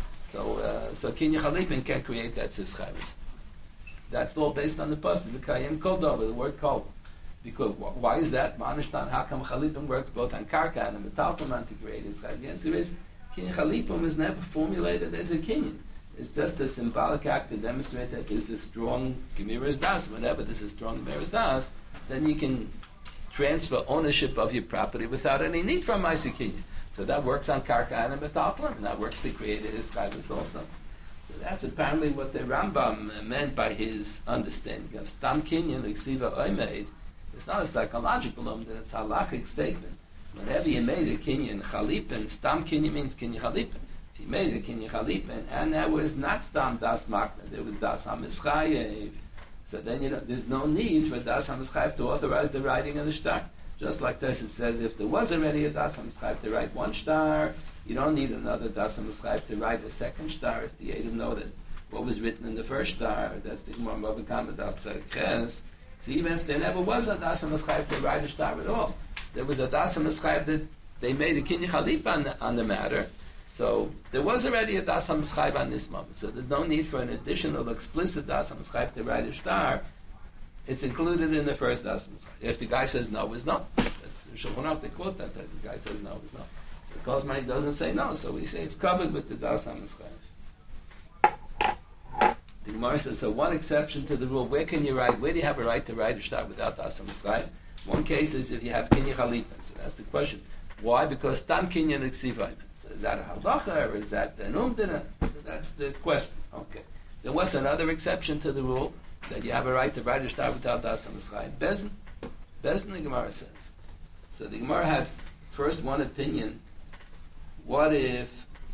So Kinya Chalipin can create that sischayvus. That's all based on the pasuk, the kayim kol dover, the word kol. Because why is that? Ma'anishtan, how come Chalipin works both on karka and metalton to create sischayvus? The answer is, Kinya Chalipin is never formulated as a kinyan. It's just a symbolic act to demonstrate that there's a strong gemiras das. Whenever there's a strong gemiras das, then you can transfer ownership of your property without any need for a ma'aseh kinyan. So that works on karka and metalton, and that works to create a hischayvus also. So that's apparently what the Rambam meant by his understanding of stam kinyan, like siva oimeid. It's not a psychological that it's a halachic statement. Whenever you made a kinyan chalipin, stam kinyan means kinyan chalipin. If you made a kinyan chalipin, and that was not stam das makna, there was das hamischayev. So then there's no need for Das HaMeschayv to authorize the writing of the shtar. Just like this, it says if there was already a Das HaMeschayv to write one shtar, you don't need another Das HaMeschayv to write a second shtar if the Eidim know that what was written in the first shtar, that's the Gemara Bava Kama Daf Ches. So even if there never was a Das HaMeschayv to write a shtar at all, there was a Das HaMeschayv that they made a Kinyan Chalipin on the matter. So there was already a Das HaMeschayv on this moment. So there's no need for an additional explicit Das HaMeschayv to write a shtar. It's included in the first Das HaMeschayv. If the guy says no, it's no. That's Shulchan Aruch, they quote that. The guy says no, it's no. The Kozmai doesn't say no, so we say it's covered with the Das HaMeschayv. The Gemara says, so one exception to the rule, where do you have a right to write a shtar without Das HaMeschayv? One case is if you have Kinyan Chalipin. So that's the question. Why? Because Stam Kinyan Ksivayim. Is that a halacha or is that an umdina? So that's the question. Okay. Then what's another exception to the rule that you have a right to write a shtar without das HaMeschayv? Bezin. Bezin, the Gemara says. So the Gemara had first one opinion. What if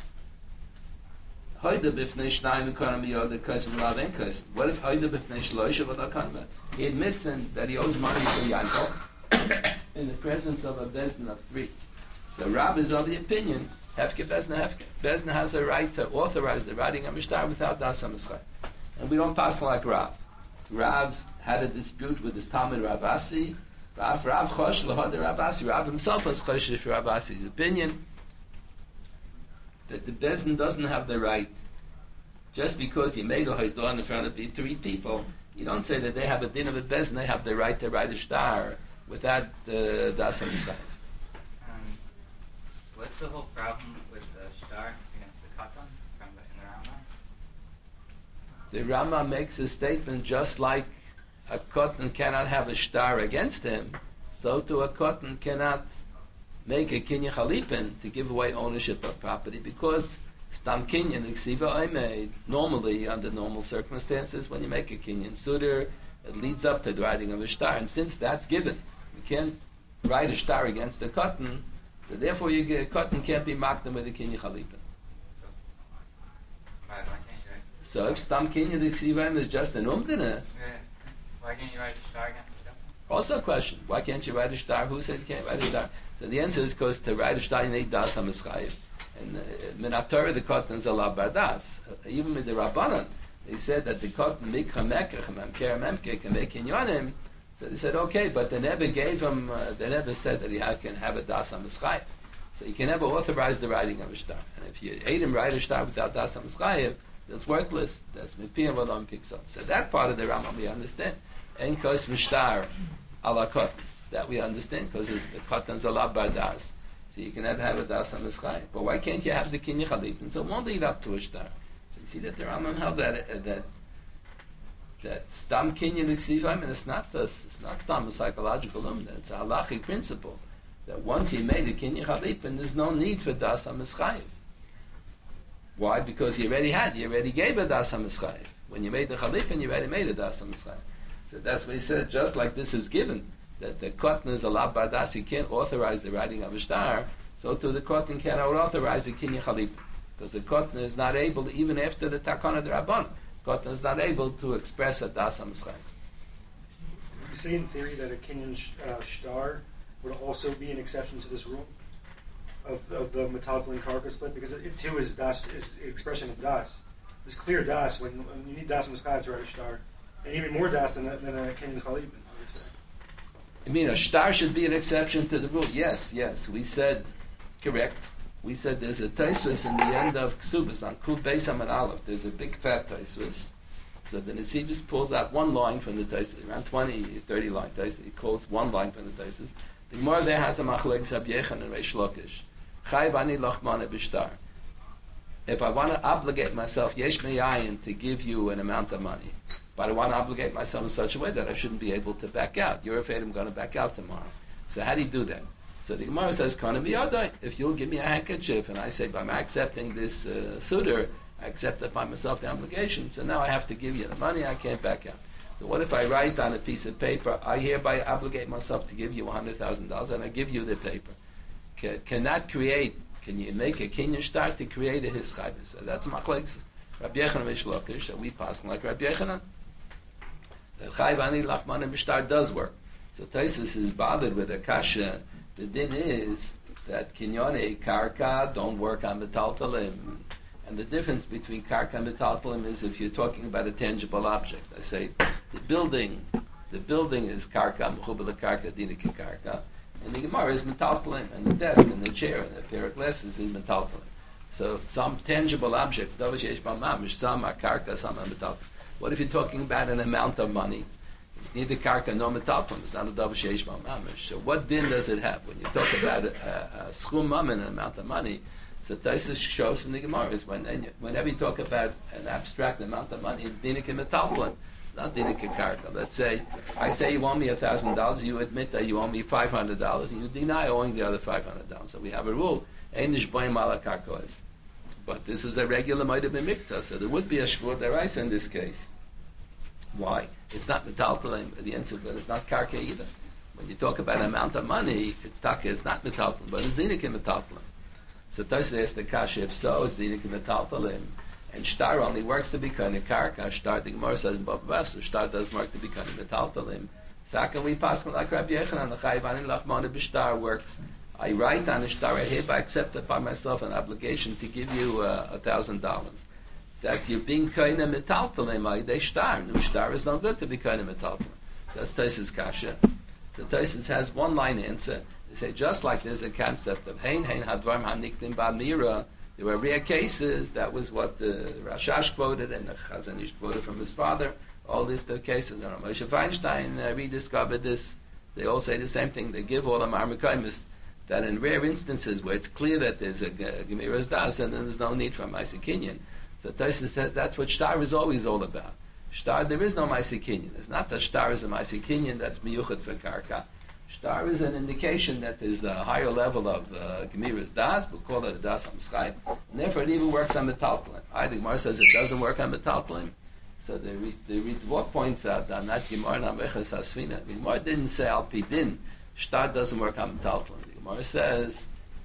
Hoida b'fnei shnayim economy yod kaisim lav en kaisim? What if Hoida b'fnei shloisha v'la kanva? He admits that he owes money to Yaakov in the presence of a bezin of 3. So Rav is of the opinion Hefke Bezna Hefke. Bezna has a right to authorize the writing of Mishtar without Das HaMeschayv. And we don't pass like Rav. Rav had a dispute with his Talmud Rav Asi. Rav Chosh Lahad Rav Asi. Rav himself was Chosh for Rav Asi's opinion that the Bezna doesn't have the right, just because he made a Haidah in front of the 3 people, you don't say that they have a din of a Bezna, they have the right to write a shtar without the Das HaMeschayv. What's the whole problem with the shtar against the katan in the Rambam? The Rambam makes a statement just like a katan cannot have a shtar against him, so too a katan cannot make a kinyan chalipin to give away ownership of property, because stam kinyan ksiva oimeid, normally under normal circumstances when you make a kinyan suder, it leads up to the writing of a shtar, and since that's given, you can't write a shtar against a katan. So therefore, you get cotton can't be mocked with a kinyan chalipa. Why can't you write? So if stam kinyan the ksivayim is just an umdina, Why can't you write a star against the devil? also a question: why can't you write a star? Who said you can't write a star? So the answer is because to write a star you need das hamischayim. And Minatora the cotton is a la bardas. Even with the Rabbanan, they said that the cotton mikra mekrach memker memke can make kinyanim. So they said okay, but they never gave him. They never said that he can have a das hamischayim. So you can never authorize the writing of a star. And if you aid him write a star without das hamischayim, that's worthless. That's mipiyam v'lam piksam. So that part of the Rambam we understand. En kos mishtar ala cotton. That we understand because the cotton's a la bardas. So you can have a das hamischayim. But why can't you have the kinyan chalipin? So it won't lead up to a star. So you see that the Rambam held that stam kinyan ksivayim, and it's not stam a psychological umda. It's a halachic principle that once he made a kinyan chalipin, there's no need for das hamischayim. Why? Because you already gave a das hamischayim. When you made the chalipin, you already made a das hamischayim. So that's what he said. Just like this is given, that the cotton is a la bardas, he can't authorize the writing of a star, so too the cotton cannot authorize the kinyan chalipin. Because the cotton is not able, even after the takana de rabban, cotton is not able to express a das hamischayim. You say in theory that a kinyan star would also be an exception to this rule of the metaltalin karka split, because it too is das, is expression of das. There's clear das when you need das hamischayim to write a star, and even more das than a kinyan chalipin. I mean, a star should be an exception to the rule. Yes, we said, correct. We said there's a taisvus in the end of Ksubas, on Kuf Beis Amud Aleph. There's a big fat taisvus. So the Nesivus pulls out one line from the taisvus, around 20, 30 line taisvus. He calls one line from the taisvus. The Gemara there has a machlek Rab Yechon and Reish Lakish. Chayv ani lachmane b'shtar. If I want to obligate myself, yesh meyayin, to give you an amount of money, but I want to obligate myself in such a way that I shouldn't be able to back out. You're afraid I'm going to back out tomorrow. So how do you do that? So the Gemara says, if you'll give me a handkerchief, and I say, by my accepting this suitor, I accept upon myself the obligation, so now I have to give you the money, I can't back out. So what if I write on a piece of paper, I hereby obligate myself to give you $100,000, and I give you the paper? Can you make a kinyan star to create a hischayvus? So that's machlekes Rabbi Yechanan Reish Lakish, that we pass like Rabbi Yechanan. The chayv ani lachmane b'shtar does work. So Taisus is bothered with a kasha. The din is that kinyone karka don't work on metaltalim, and the difference between karka and metaltalim is if you're talking about a tangible object. I say the building is karka, mechubel karka, dinika karka, and the Gemara is metaltalim, and the desk and the chair and the pair of glasses is metaltalim. So some tangible objects, some are karka, some are metaltalim. What if you're talking about an amount of money? It's neither karka nor metaltalim. It's not a davar sheish ba mamish. So what din does it have when you talk about a schum mammon, an amount of money? So Taisus shows from the Gemara is whenever you talk about an abstract amount of money, it's dinik and metaltalim. It's not dinik and karka. Let's say I say you owe me $1,000. You admit that you owe me $500, and you deny owing the other $500. So we have a rule: einish boim ala karkois. But this is a regular might have been mikzah, so there would be a shvur deraisa in this case. Why? It's not metaltalim, the answer, but it's not karka either. When you talk about amount of money, it's taka, it's not metaltalim, but it's dinik and metaltalim. So Tosfos asks the kasha, if so, it's dinik and metaltalim, and shtar only works to become a karka. Shtar, the Gemara says in Baba Basra, shtar does work to become a metaltalim. So how can we pass like Rabbi Yechanan, the chayv ani lachmane b'shtar works? I write on a shtar, I hereby accept upon myself an obligation to give you $1,000. That's you being kind of metaltalim, they shtar. No shtar is not good to be kind of metaltalim. That's Tosfos kasha. So Tosfos has one line answer. They say just like there's a concept of hein hadvarim haniktim ba mira. There were rare cases. That was what the Rashash quoted and the Chazon Ish quoted from his father. All these cases. And Moshe Feinstein rediscovered this. They all say the same thing. They give all the marmukaimis that in rare instances where it's clear that there's a Gemiras Das and then there's no need for a Maaseh Kinyan. So Tosfos says that's what shtar is always all about. Shtar, there is no Maaseh Kinyan. It's not that shtar is a Maaseh Kinyan that's miyuchad for karka. Shtar is an indication that there's a higher level of Gemiras Das, we'll call it a Das HaMischayim, and therefore it even works on metaltalim. The Gemara says it doesn't work on metaltalim. So the Ritva points out that not Gemara Nameches Hasvina. The Gemara didn't say Al Pi Din, shtar doesn't work on metaltalim. The Gemara says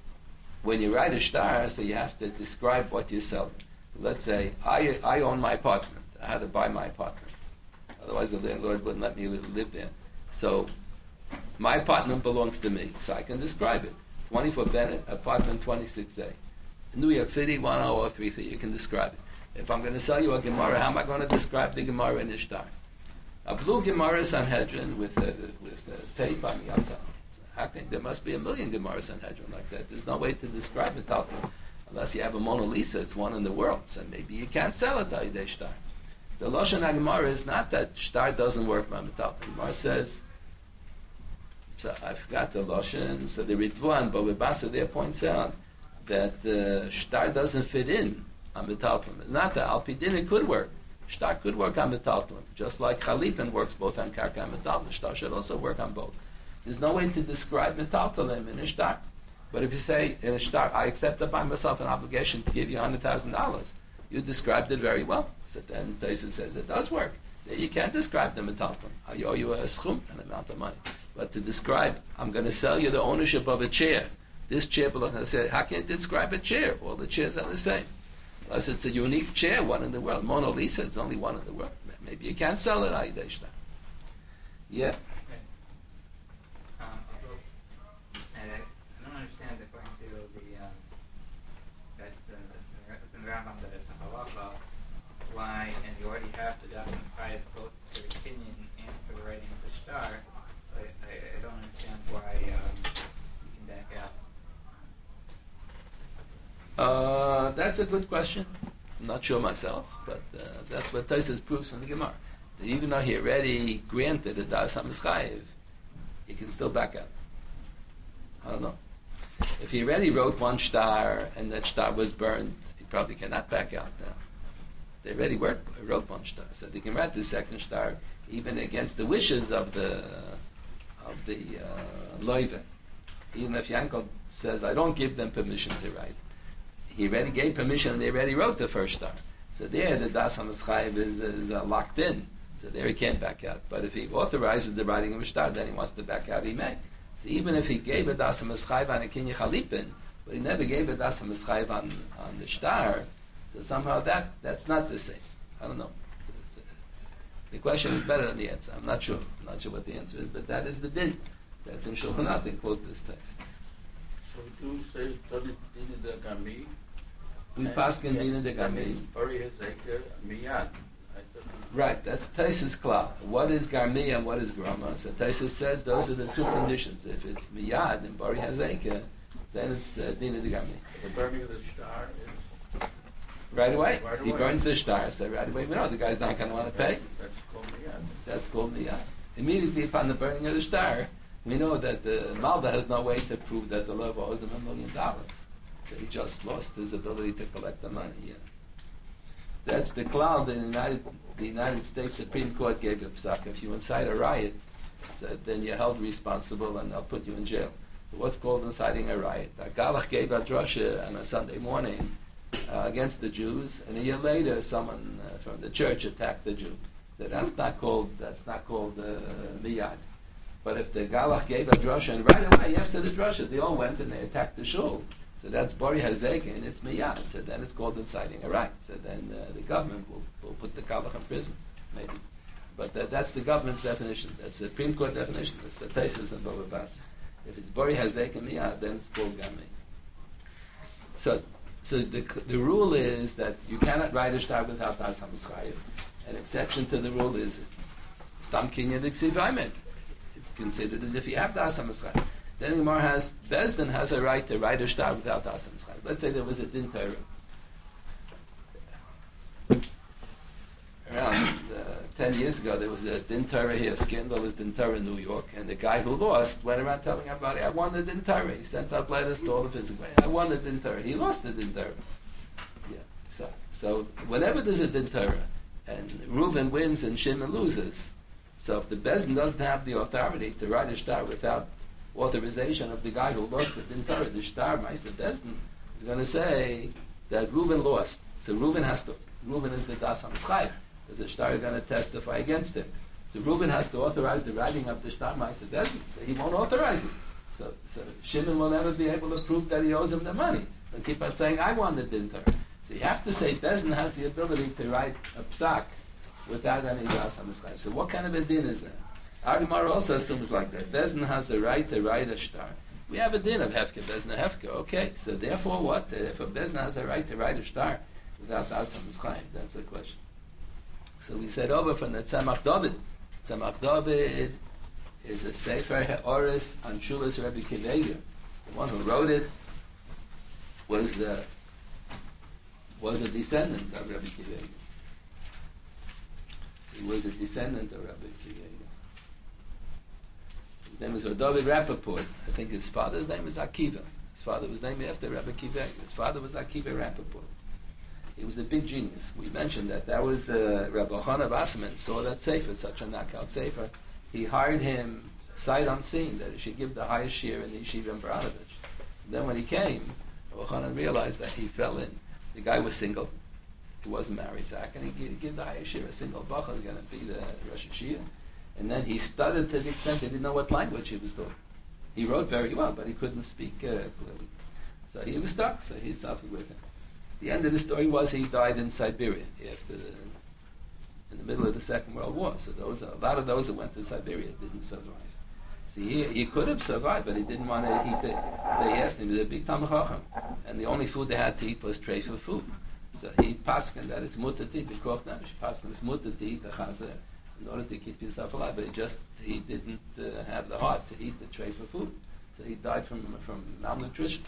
when you write a shtar, so you have to describe what you're selling. Let's say I own my apartment. I had to buy my apartment. Otherwise, the landlord wouldn't let me live there. So my apartment belongs to me, so I can describe it. 24 Bennett, apartment 26A. New York City, 10033, you can describe it. If I'm going to sell you a Gemara, how am I going to describe the Gemara in Ishtar? A blue Gemara Sanhedrin with tape on the outside. How can, there must be a million Gemara Sanhedrin like that. There's no way to describe it unless you have a Mona Lisa. It's one in the world, so maybe you can't sell it to Yidei Shtar. The Lashon HaGemara is not that Shtar doesn't work by Metal. The Gemara says, so I forgot the Lashon, so the Ritvan, but Basa there points out that Shtar doesn't fit in on Metalpim. Not that Alpidin, it could work. Shtar could work on Metalpim, just like Chalipin works both on Karka and Metalpim. Shtar should also work on both. There's no way to describe Metalpim in a Shtar. But if you say in a Shtar, I accept upon myself an obligation to give you $100,000, you described it very well. So then Taisa says it does work. You can't describe the Metalpim. I owe you a schum, an amount of money. But to describe, I'm going to sell you the ownership of a chair. This chair belongs, I say, how can you describe a chair? All the chairs are the same. Unless it's a unique chair, one in the world. Mona Lisa, it's only one in the world. Maybe you can't sell it, Ayidei Shtar. Yeah. I don't understand according to the Rambam that it's a halacha, why, and you already have the Daf Messiah both for the Kenyan and for the writing of the Shtar. I don't understand why you can back out. That's a good question. I'm not sure myself, but that's what Tosfos proves from the Gemara. That even though he already granted a Das HaMeschayev, he can still back out. I don't know. If he already wrote one shtar and that shtar was burned, he probably cannot back out now. They already wrote one shtar, so they can write the second shtar even against the wishes of the loive. Even if Yankel says, I don't give them permission to write. He already gave permission and they already wrote the first shtar. So there the Das HaMeschayev is locked in. So there he can't back out. But if he authorizes the writing of a shtar, then he wants to back out, he may. So even if he gave a Das HaMeschayev on a Kinyan Chalipin, but he never gave a Das HaMeschayev on the shtar, so somehow that's not the same. I don't know. The question is better than the answer. I'm not sure. I'm not sure what the answer is, but that is the din. That's in Shulchan Aruch. They quote this text. So do say Tadit Din the Gami? We paskin din the Gami. Bari Hazeka Miyad. Right, that's Taisa's klal. What is Garmi and what is Grama? So Taisa says those are the two conditions. If it's Miyad and Bari Hazeka, then it's din the Gami. The burning of the star is right away. Right He away. burns the shtar, so right away we know the guy's not going to want to pay. That's called Miyad. That's called Miyad. Immediately upon the burning of the shtar, we know that the Malda has no way to prove that the Leva owes him $1 million. So he just lost his ability to collect the money. Yeah. That's the cloud that the United States Supreme Court gave a psak. If you incite a riot, so then you're held responsible and they'll put you in jail. What's called inciting a riot? A Galach gave a drasha on a Sunday morning against the Jews, and a year later someone from the church attacked the Jew. So that's not called miyad. But if the Galach gave a drasha, and right away after the drasha they all went and they attacked the shul, so that's Bori Hazek and it's miyad. So then it's called inciting a riot. So then the government will put the Galach in prison, maybe. But that's the government's definition. That's the Supreme Court definition. That's the Taisus and Bava Basra. If it's Bori Hazek and miyad, then it's called Gami. So the rule is that you cannot write a shtar without Das HaMeschayev. An exception to the rule is Stam Kinyan Diksiv Vaymen. It's considered as if you have Das HaMeschayev. Then the Gemara has, Bezdin has a right to write a shtar without Das HaMeschayev. Let's say there was a din Torah. Around 10 years ago, there was a din Torah here, scandalous din Torah in New York, and the guy who lost went around telling everybody, I won the din Torah. He sent out letters to all of his I won the din Torah. He lost the din Torah. Yeah. So whenever there's a din Torah, and Reuven wins and Shimon loses, so if the Bezdin doesn't have the authority to write a shtar without authorization of the guy who lost the din Torah, the shtar Meister Bezdin is going to say that Reuven lost. So Reuven is the Das HaMeschayev. The shtar is going to testify against him. So Reuben has to authorize the writing of the shtar Meister Bezdin. So he won't authorize it. So Shimon will never be able to prove that he owes him the money. He'll keep on saying, I want the din Torah. So you have to say, Bezdin has the ability to write a psak without any das HaMischayim. So what kind of a din is that? Our Gemara also assumes like that. Bezdin has the right to write a shtar. We have a din of hefker, Bezdin hefker. Okay, so therefore what? If a Bezdin has a right to write a shtar without das HaMischayim, that's the question. So we said over from the Tzemach David. Tzemach David is a Sefer Ha'oris on Shuvas Rabbi Akiva Eiger. The one who wrote it was a descendant of Rabbi Akiva Eiger. He was a descendant of Rabbi Akiva Eiger. His name was David Rappaport. I think his father's name was Akiva. His father was named after Rabbi Akiva Eiger. His father was Akiva Rappaport. He was a big genius. We mentioned that was Rabbi Chana Basman saw that sefer, such a knockout sefer. He hired him sight unseen that he should give the highest share in the yeshiva in Baranovich. Then when he came, Rabbi Chana realized that he fell in. The guy was single. He wasn't married, Zach, and he gave the highest share. A single bacha is going to be the Rosh Hashiach. And then he stuttered to the extent he didn't know what language he was talking. He wrote very well, but he couldn't speak clearly. So he was stuck, so he suffered with him. The end of the story was he died in Siberia in the middle of the Second World War. So a lot of those who went to Siberia didn't survive. See, he could have survived, but he didn't want to eat it. They asked him, he was a big Talmid Chacham, and the only food they had to eat was treifa food. So he paskin that it's mutter to eat the koch namish. Paskin it's mutter to eat the chazer in order to keep yourself alive, but he didn't have the heart to eat the treifa food. So he died from malnutrition.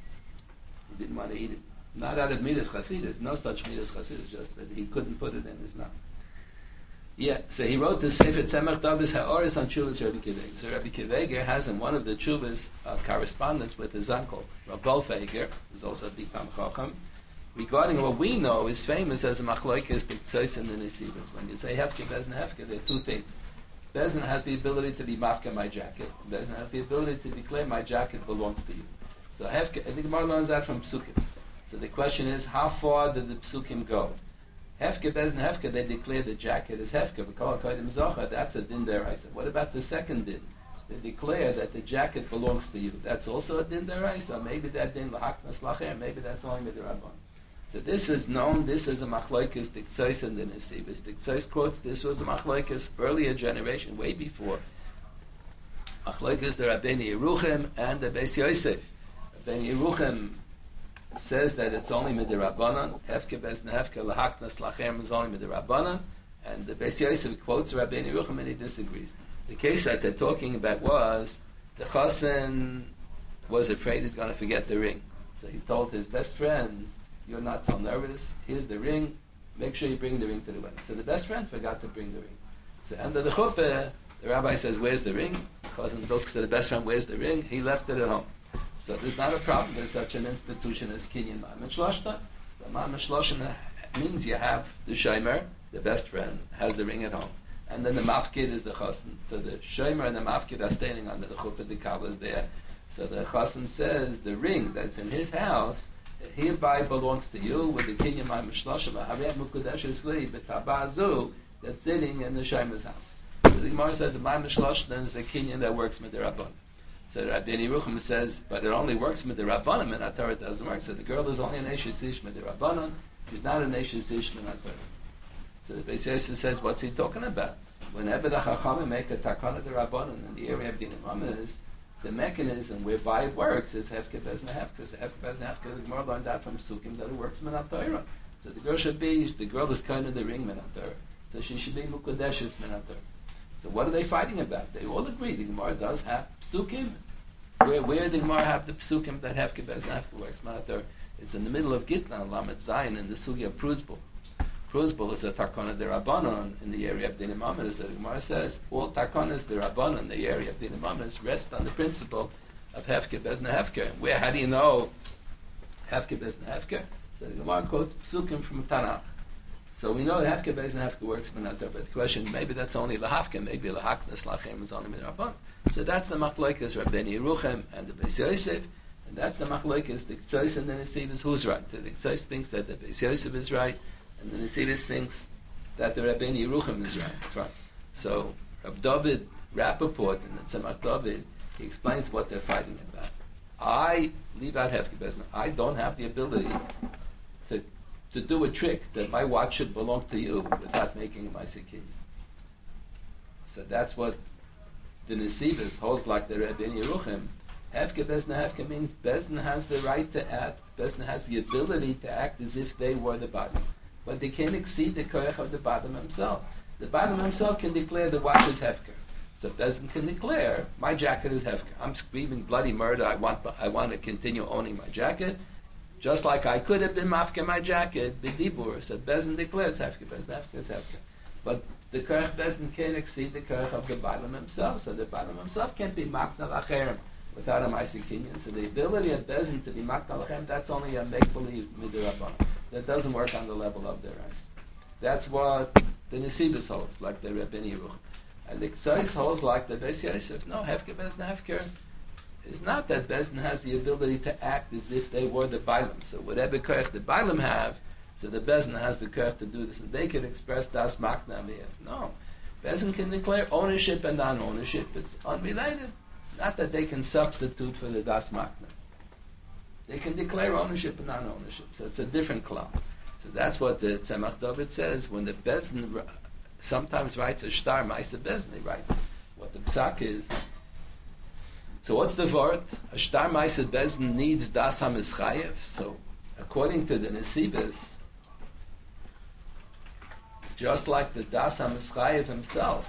He didn't want to eat it. Not out of midas chasidus, no such midas chasidus, just that he couldn't put it in his mouth. Yeah, so he wrote the Sefer Tzemach Davis Ha'oris on Chuvas Rabbi Akiva Eiger. So Rabbi Akiva Eiger has in one of the Chuvas correspondence with his uncle, Rabbi Golf Eiger, who's also a big Talmid Chacham, regarding what we know is famous as a machlokes the Ktsos and the Nesivos. When you say Hefker, Bezdin, Hefker, there are two things. Bezdin has the ability to be mafka my jacket. Bezdin has the ability to declare my jacket belongs to you. So Hefker, I think Gemara learns that from Psukim. So the question is, how far did the Psukim go? Hefker, Bezdin, Hefker, they declare the jacket is Hefker. That's a din deraisa. What about the second din? They declare that the jacket belongs to you. That's also a din deraisa. Maybe that din lahaknas lacher. Maybe that's only midrabban. So this is known. This is a machlokes the Ktsos and the Nesivos. The Ktsos quotes this was a machlokes earlier generation, way before. Machlokes the Rabbeinu Yeruchim and the Beis Yosef. Rabbeinu Yeruchim says that it's only midrabanan. Hefker Bezdin Hefker lahaknas lacher is only midrabanan, and the Beis Yosef quotes Rabbeinu Yeruchim and he disagrees. The case that they're talking about was the chassan was afraid he's going to forget the ring, so he told his best friend, "You're not so nervous. Here's the ring. Make sure you bring the ring to the wedding." So the best friend forgot to bring the ring. So under the chuppah, the rabbi says, "Where's the ring?" The chassan looks to the best friend, "Where's the ring?" He left it at home. So there's not a problem with such an institution as Kinyan Ma'amad Shloshta. The Ma'amad Shloshta means you have the shomer, the best friend, has the ring at home. And then the mafkid is the chassan. So the shomer and the mafkid are standing under the chuppah, the kabbalah is there. So the chassan says the ring that's in his house hereby belongs to you with the Kinyan Ma'amad Shloshta. Harei Mukudesh Esli b'tabazu that's sitting in the shomer's house. So the Gemara says the Ma'amad Shloshta is the Kinyan that works with the Rabban. So Rabbeinu Yeruchim says, but it only works with the Rabbanim, and Torah doesn't work. So the girl is only an Eshes Ish with the Rabbanim. She's not an Eshes Ish with Torah. So the Beis Yosef says, what's he talking about? Whenever the Chachamim make a takana the Rabbanim in the area of Dinamam is, the mechanism whereby it works is Hefker Bezdin Hefker. So Hefker Bezdin Hefker, the Gemara learned that from Psukim that it works with Torah. So the girl is kind of the ring with Torah. So she should be Mukadeshis with Torah. So what are they fighting about? They all agree the Gemara does have psukim. Where the Gemara have the psukim that have Bezdin Hefker works? It's in the middle of Gitna, Lamed Zayin, in the Sugya of Pruzbul. Pruzbul is a Takana de Rabbanon in the area of Dinam Amiris. The Gemara says all Takanas de Rabbanon in the area of Dinam Amiris rest on the principle of Hefker Bezdin Hefker. How do you know Hefker Bezdin Hefker? So the Gemara quotes psukim from Tanakh. So we know that Hefker Bezdin Hefker works for Natar, but the question, maybe that's only Lahafka, maybe Lahaknas Lachem is only Midrabban. So that's the machlokes Rabbeinu Yeruchim and the Beis Yosef, and that's the machlokes the Ktsos and the Nesivos who's right. The Ktsos thinks that the Beis Yosef is right, and the Nesivos thinks that the Rabbeinu Yeruchim is right. That's right. So Rab David Rappaport and the Tzemach David, He explains what they're fighting about. I leave out Hefker Bezna. I don't have the ability to do a trick that my watch should belong to you without making a Maaseh Kinyan. So that's what the Nesivos holds like the Rebbe in Yeruchim. Hefker Bezna, Hefker means Bezna has the right to act, Bezna has the ability to act as if they were the bottom. But they can't exceed the koyach of the bottom himself. The bottom himself can declare the watch is Hefker. So Bezin can declare, my jacket is Hefker. I'm screaming bloody murder, I want to continue owning my jacket. Just like I could have been mafker my jacket, b'dibur. So Bezin declares Hefker, Bezin Hefker is Hefker. But the Koyach Bezin can't exceed the Koyach of the Balaam himself. So the Balaam himself can't be Makna Lacherem without a Maaseh Kinyan. So the ability of Bezin to be Makna Lacherem, that's only a make-believe midrabban. That doesn't work on the level of their eyes. That's what the Nesivos holds, like the Rebbe Yeruch. And the Ktsois holds like the Beis Yosef. No, Hefker Bezin Hefker is not that Bezin has the ability to act as if they were the Balaam. So whatever Koyach the Balaam have, so the Bezin has the Koyach to do this. And they can express Das Makna Miyah. No. Bezin can declare ownership and non-ownership. It's unrelated. Not that they can substitute for the Das Makna. They can declare ownership and non-ownership. So it's a different klal. So that's what the Tzemach David says. When the Bezin sometimes writes a shtar Maaseh Bezin, they write what the psak is. So what's the word? A shtar Maaseh Bezin needs Das HaMischayev. So according to the Nesivos, just like the Das HaMischayev himself,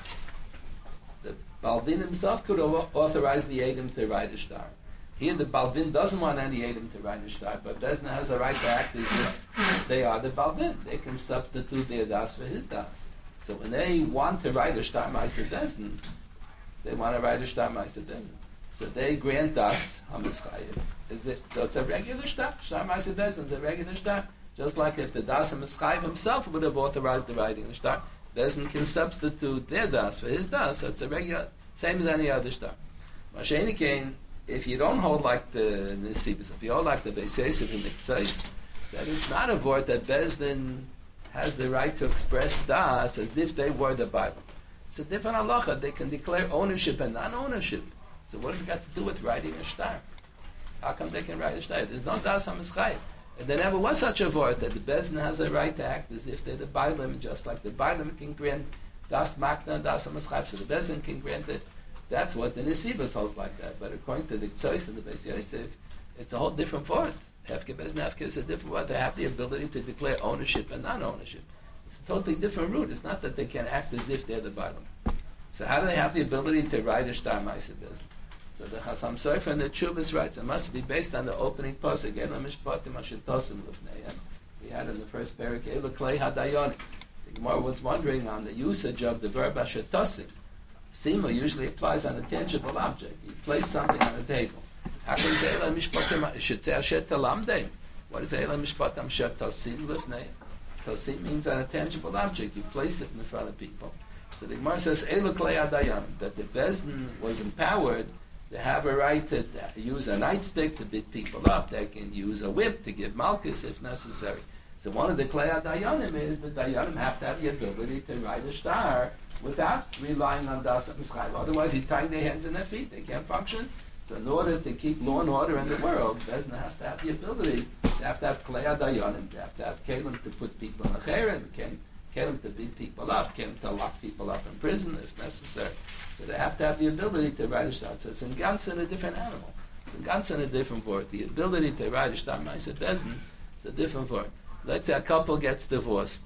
the Baldin himself could authorize the Edom to write a shtar. Here the Baldin doesn't want any Edom to write a shtar, but Bezin has a right to act as if they are the Baldin. They can substitute their Das for his Das. So when they want to write a shtar Maaseh Bezin, they want to write a shtar Maaseh Bezin. So they grant Das HaMischayev. So it's a regular shtar. Shtar Maaseh Bezin is a regular shtar. Just like if the Das HaMischayev himself would have authorized the writing of the shtar, Bezin can substitute their Das for his Das. So it's a regular, same as any other shtar. Mashenikein, if you don't hold like the Nesivos, if you hold like the Beis Yosef and the Ktsois, that it's not a word that Bezin has the right to express Das as if they were the Bible. It's a different halacha. They can declare ownership and non-ownership. So what has it got to do with writing a shtar? How come they can write a shtar? There's no Das HaMischayev. And there never was such a word that the Bezin has a right to act as if they're the Bible, just like the Bible can grant Das Makna and Das HaMischayev. So the Bezin can grant it. That's what the Nesivos holds like that. But according to the Ktsois and the Beis Yosef, it's a whole different word. Hefker Bezin Hefker is a different word. They have the ability to declare ownership and non-ownership. It's a totally different route. It's not that they can act as if they're the Bible. So how do they have the ability to write a shtar Maaseh Bezin? So the Chasam Sofer and the Tshuvos writes it must be based on the opening pasuk. Ela mishpatim asher tosim lifneihem. We had in the first parak Ela klei hadayonim. The Gemara was wondering on the usage of the verb asher tosim. Sima usually applies on a tangible object. You place something on a table. How can you say Ela mishpatim? It should say asher talamdeim. What is Ela mishpatim asher tosim lifneihem? Tosim means on a tangible object. You place it in front of people. So the Gemara says Ela klei hadayonim, that the Bezin was empowered. They have a right to use a nightstick to beat people up. They can use a whip to give malchus if necessary. So one of the klei dayanim is the dayanim have to have the ability to write a shtar without relying on Das HaMischayev. Otherwise, he tied their hands and their feet. They can't function. So in order to keep law and order in the world, Bezin has to have the ability. They have to have klei dayanim. They have to have kelim to put people in a cherem. Kelim to beat people up. Kelim to lock people up in prison if necessary. So they have to have the ability to write a shtar. So it's in Ganzen a different animal. It's in Ganzen a different word. The ability to write a shtar Maaseh Bezin is a different word. Let's say a couple gets divorced.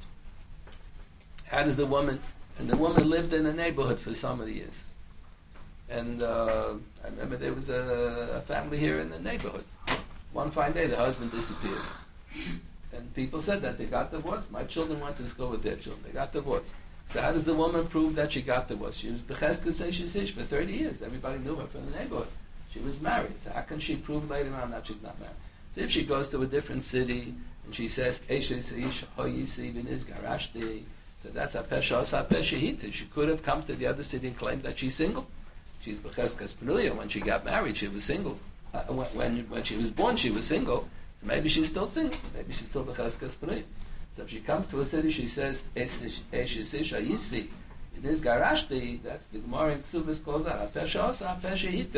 How does the woman lived in the neighborhood for so many years. And I remember there was a family here in the neighborhood. One fine day the husband disappeared. And people said that they got divorced. My children went to school with their children. They got divorced. So how does the woman prove that she got divorced? She was becheskas eishes for 30 years. Everybody knew her from the neighborhood. She was married. So how can she prove later on that she's not married? So if she goes to a different city and she says eishes ish hoyisi v'niz garashti, so that's a pesha asa pesha hita. She could have come to the other city and claimed that she's single. She's becheskas pnuya. When she got married, she was single. When she was born, she was single. So maybe she's still single. Maybe she's still becheskas pnuya. So if she comes to a city, she says, Eshisish Ayisi. In this Garashti, that's the Gemara in Ksubis calls that, Apesha Asa, Apesha Hiter.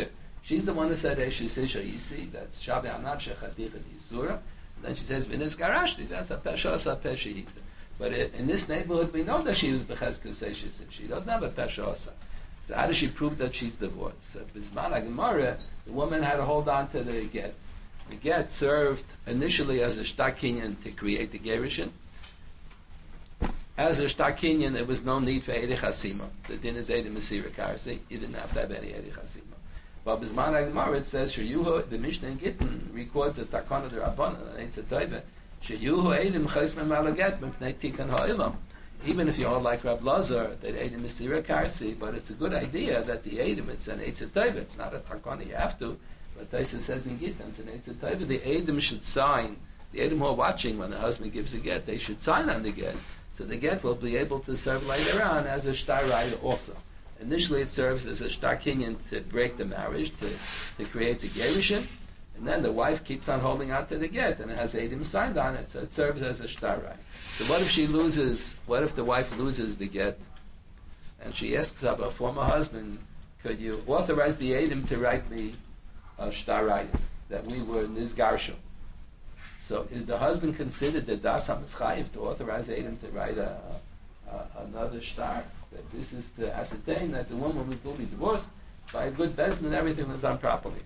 She's the one who said Eshes Isha Yisi. That's Shabi Anat Shechaticha Yisura. Then she says, Vinis Garashti, that's a Pesha Asa Pesha Hita. But in this neighborhood, we know that she was Bechezkas Eshes. She doesn't have a Pesha Asa. So how does she prove that she's divorced? So Bisman HaGemara, the woman had to hold on to the get. The get served initially as a Shtar Kinyan to create the Gerushin. As a Shtar Kinyan, there was no need for Eidei Chasima. The din is Eidei Mesira Karsi. You didn't have to have any Eidei Chasima. But Bisman HaGemara, it says, Sheyuhu, the Mishnah in Gittin records a Takana de Rabbanan, and it's a Teive, Sheyuhu Eidim Chesmem Malaget, Mepnei Tikkun Ha'ilam. Even if you all like Rab Lazar, that Eidim Mesira Karsi, but it's a good idea that the Eidim, it's an Eitz Teive, it's not a Takana, you have to. But Taisa says in Gittin, it's an Eitz Teive, the Eidim should sign, the Eidim who are watching when the husband gives a get, they should sign on the get. So the get will be able to serve later on as a Shtar Raya also. Initially it serves as a Shtar Kinyan to break the marriage, to create the Gerushin, and then the wife keeps on holding on to the get, and it has Eidim signed on it, so it serves as a Shtar Raya. So what if the wife loses the get, and she asks of her former husband, could you authorize the Eidim to write me a Shtar Raya, that we were Nizgarshim? So is the husband considered the Das HaMischayev to authorize Eidim to write another Shtar? That this is to ascertain that the woman was duly divorced by a good bezdin and everything was done properly.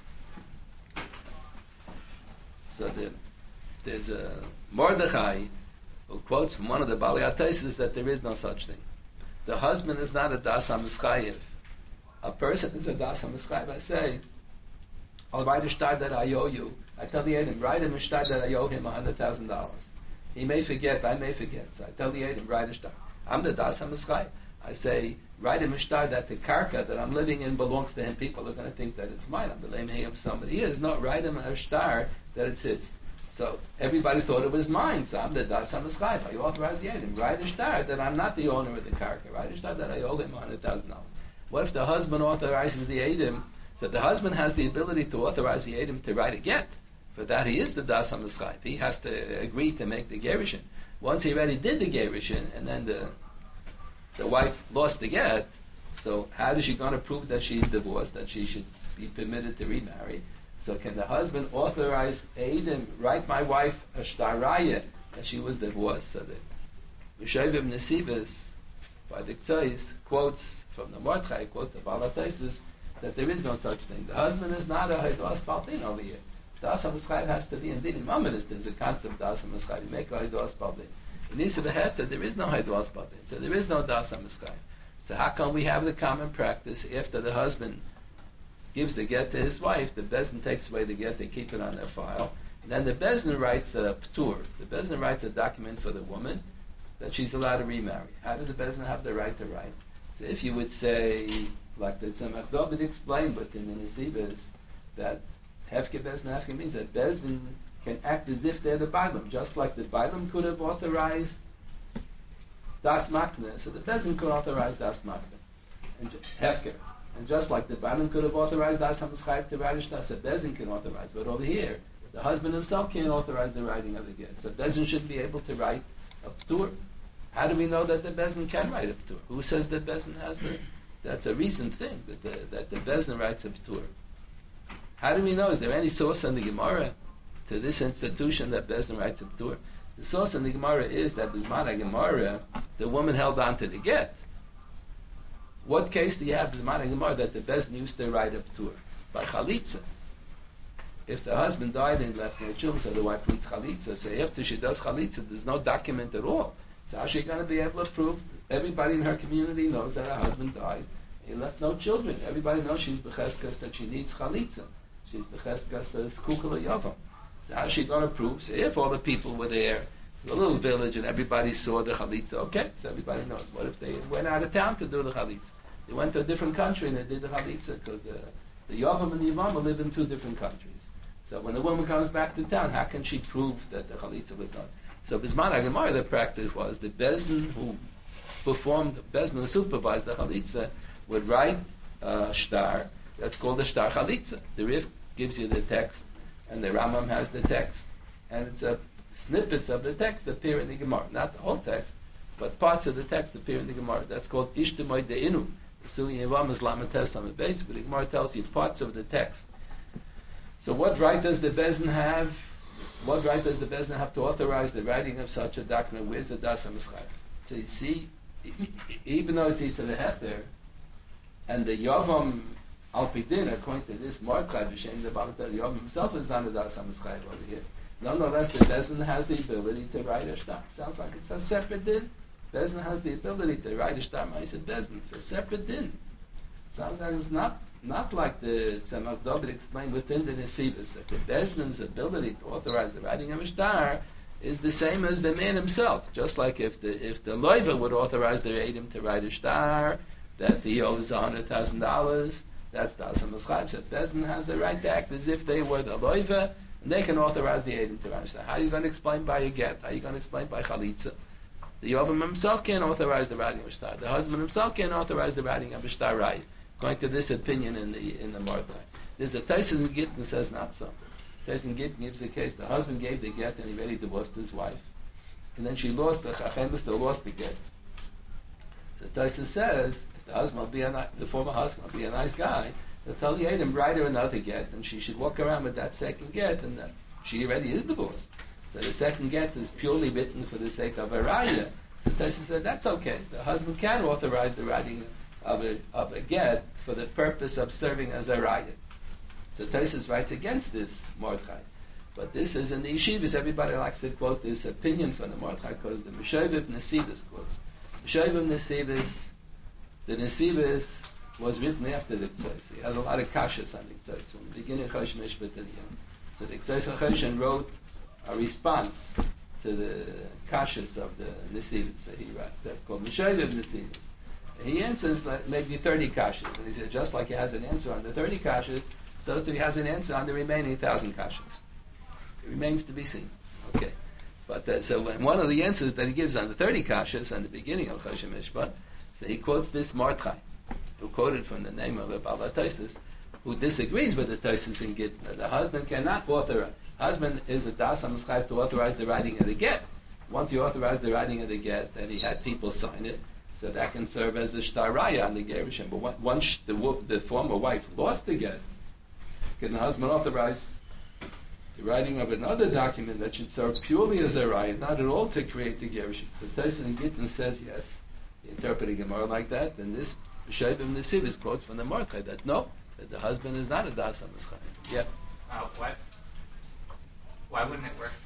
So there's a Mordechai who quotes from one of the Balei HaTaisus that there is no such thing. The husband is not a Das HaMischayev. A person is a Das HaMischayev. I say, I'll write a Shtar that I owe you. I tell the Eidim, write him a Shtar that I owe him $100,000. He may forget, I may forget. So I tell the Eidim, write a Shtar. I'm the Das HaMischayev. I say, write him a Shtar that the karka that I'm living in belongs to him. People are going to think that it's mine. I'm the lemei of somebody else. No, write him a Shtar that it's his. So everybody thought it was mine. So I'm the Das HaMischayev. I authorize the Eidim, write a Shtar that I'm not the owner of the karka. Write a Shtar that I owe him $100,000. What if the husband authorizes the Eidim? So the husband has the ability to authorize the Eidim to write a get. For that he is the Das HaMischayev. He has to agree to make the Gerushin. Once he already did the Gerushin, and then the wife lost the get, so how is she going to prove that she's divorced, that she should be permitted to remarry? So can the husband authorize Eidim, write my wife a Shtar Raya that she was divorced? So the Rishavim Nesivas, by the Ktsois, quotes from the Mordechai, quotes of Balei HaTaisus, that there is no such thing. The husband is not a Haidos Baltin over here. Das HaMischayev has to be in Dinim Amanis. There's a concept of Das HaMischayev. You make a Haidos Baltin. In Nisa V'Heta, there is no Haidos Baltin. So there is no Das HaMischayev. So how come we have the common practice after the husband gives the get to his wife, the Bezdin takes away the get, they keep it on their file, and then the Bezdin writes a p'tur. The Bezdin writes a document for the woman that she's allowed to remarry. How does the Bezdin have the right to write? So if you would say, like the Tzemach David explained within the Nesivas, that Hefke Bezdin Hefke means that Bezdin can act as if they're the Bailam, just like the Bailam could have authorized Das Makna, so the Bezdin could authorize Das Makna, and Hefke. And just like the Bailam could have authorized Das HaMischayev to write a Shtar, so Bezdin can authorize. But over here, the husband himself can't authorize the writing of the get. So Bezdin should be able to write a p'tur. How do we know that the Bezdin can write a p'tur? Who says that Bezdin has the... That's a recent thing, that the Bezdin writes a p'tur. How do we know? Is there any source in the Gemara to this institution that Bezdin writes a p'tur? The source in the Gemara is that Bisman HaGemara, the woman held on to the get. What case do you have Bisman HaGemara that the Bezdin used to write a p'tur? By chalitza. If the husband died and left no children, so the wife needs chalitza. So after she does chalitza, there's no document at all. So how's she going to be able to prove? Everybody in her community knows that her husband died. He left no children. Everybody knows she's becheskas, that she needs chalitza. She's becheskas skukala yavam. So how's she going to prove? So if all the people were there, it's a little village, and everybody saw the chalitza, okay, so everybody knows. What if they went out of town to do the chalitza? They went to a different country and they did the chalitza, because the yavam and the yavam live in two different countries. So when the woman comes back to town, how can she prove that the chalitza was done? So Bisman HaGemara, the practice was the Bezdin who Bezdin who supervised the chalitza would write a shtar that's called a shtar chalitza. The Rif gives you the text, and the Rambam has the text, and it's snippets of the text appear in the Gemara. Not the whole text, but parts of the text appear in the Gemara. That's called Ishtamoy De'inu. Sugi Yevam is Lamates on the base, but the Gemara tells you parts of the text. So what right does the Bezdin have? What right does the Bezdin have to authorize the writing of such a document? Where's the Das HaMeschayv? So you see, even though it's Yisrael Heter, and the Yavam Al-Pidin, according to this Mordechai B'Shem, the Yavam himself is not a Das HaMeschayv over here. Nonetheless, the Bezdin has the ability to write a shtar. Sounds like it's a separate din. Bezdin has the ability to write a shtar. I said Bezdin, it's a separate din. Sounds like it's not like the Tzemach David explained within the Nesivos, that the Bezdin's ability to authorize the writing of a shtar is the same as the man himself. Just like if the loiva would authorize the Eidim to write a shtar, that he owes $100,000, that's Das HaMeschayv. So Bezdin has the right to act as if they were the loiva, and they can authorize the Eidim to write a shtar. How are you going to explain by a get? How are you going to explain by chalitza? The Yovam himself can't authorize the writing of a shtar. The husband himself can't authorize the writing of a shtar right. According to this opinion in the Mordechai. There's a Taisus in Gittin that says not so. Taisus in Gittin gives the case, the husband gave the get and he already divorced his wife. And then she lost, the Chachem still lost the get. So Taisus says, the husband will be the former husband will be a nice guy, they'll tell the Adam, write her another get, and she should walk around with that second get, and she already is divorced. So the second get is purely written for the sake of a raya. So Taisus said, that's okay. The husband can authorize the writing of a get for the purpose of serving as a raya. So Taisus writes against this Mordechai. But this is in the yeshivas, everybody likes to quote this opinion from the Mordechai, because the Meshoviv Nesivos quotes. Meshoviv Nesivos, the Nesivos was written after the K'tzos. He has a lot of kashas on the K'tzos, from the beginning of Chosh Mishpat to the end. So the K'tzos HaChoshen wrote a response to the kashas of the Nesivos that he wrote. That's called Meshoviv Nesivos. He answers like maybe 30 kashas. And he said, just like he has an answer on the 30 kashas, so too he has an answer on the remaining 1,000 kashas. It remains to be seen. Okay. But so one of the answers that he gives on the 30 kashas on the beginning of Chosh Mishpat, so he quotes this Mordechai, who quoted from the name of Abba Taisus, who disagrees with the Taisus in Gittin. The husband cannot authorize. Husband is a Das HaMeschayv to authorize the writing of the get. Once you authorize the writing of the get, then he had people sign it. So that can serve as the shtar raya on the gerushin. But once the former wife lost the get, can the husband authorize the writing of another document that should serve purely as a raya, not at all to create the gerushin? So Taisus in Gittin says yes. He interpreted Gemara like that. And this Meshoviv Nesivos quotes from the Mordechai that no, that the husband is not a Das HaMeschayv. Yeah. Why wouldn't it work?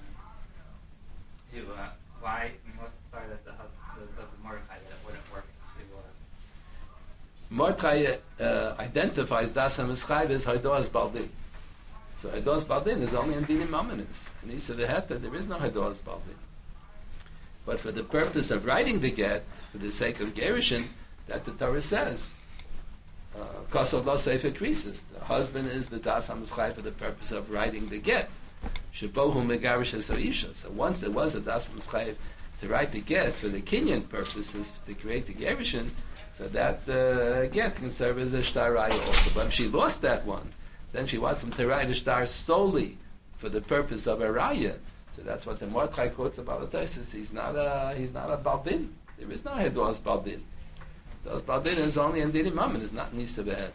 Why? I mean, what's the story that the husband of Mordechai that it wouldn't work to? Mordechai identifies Das HaMeschayv as Haidoas Baldin. So Haidoas Baldin is only in Dinim Amanis. And he said that there is no Haidoas Baldin. But for the purpose of writing the get, for the sake of gerushin, that the Torah says, Kosov lo sefer krisis. The husband is the Das HaMeschayv for the purpose of writing the get. Shebohu megarish es ha'isha. So once there was a Das HaMeschayv to write the get for the Kinyan purposes, to create the gerushin, so that get can serve as a shtar raya also. But if she lost that one, then she wants him to write a shtar solely for the purpose of a raya. So that's what the Mordechai quotes about Taisus. He's not a baldin. There is no Haidoas Baldin. Those Baldin is only in Dinim Mammon. It's not Nisa Behet.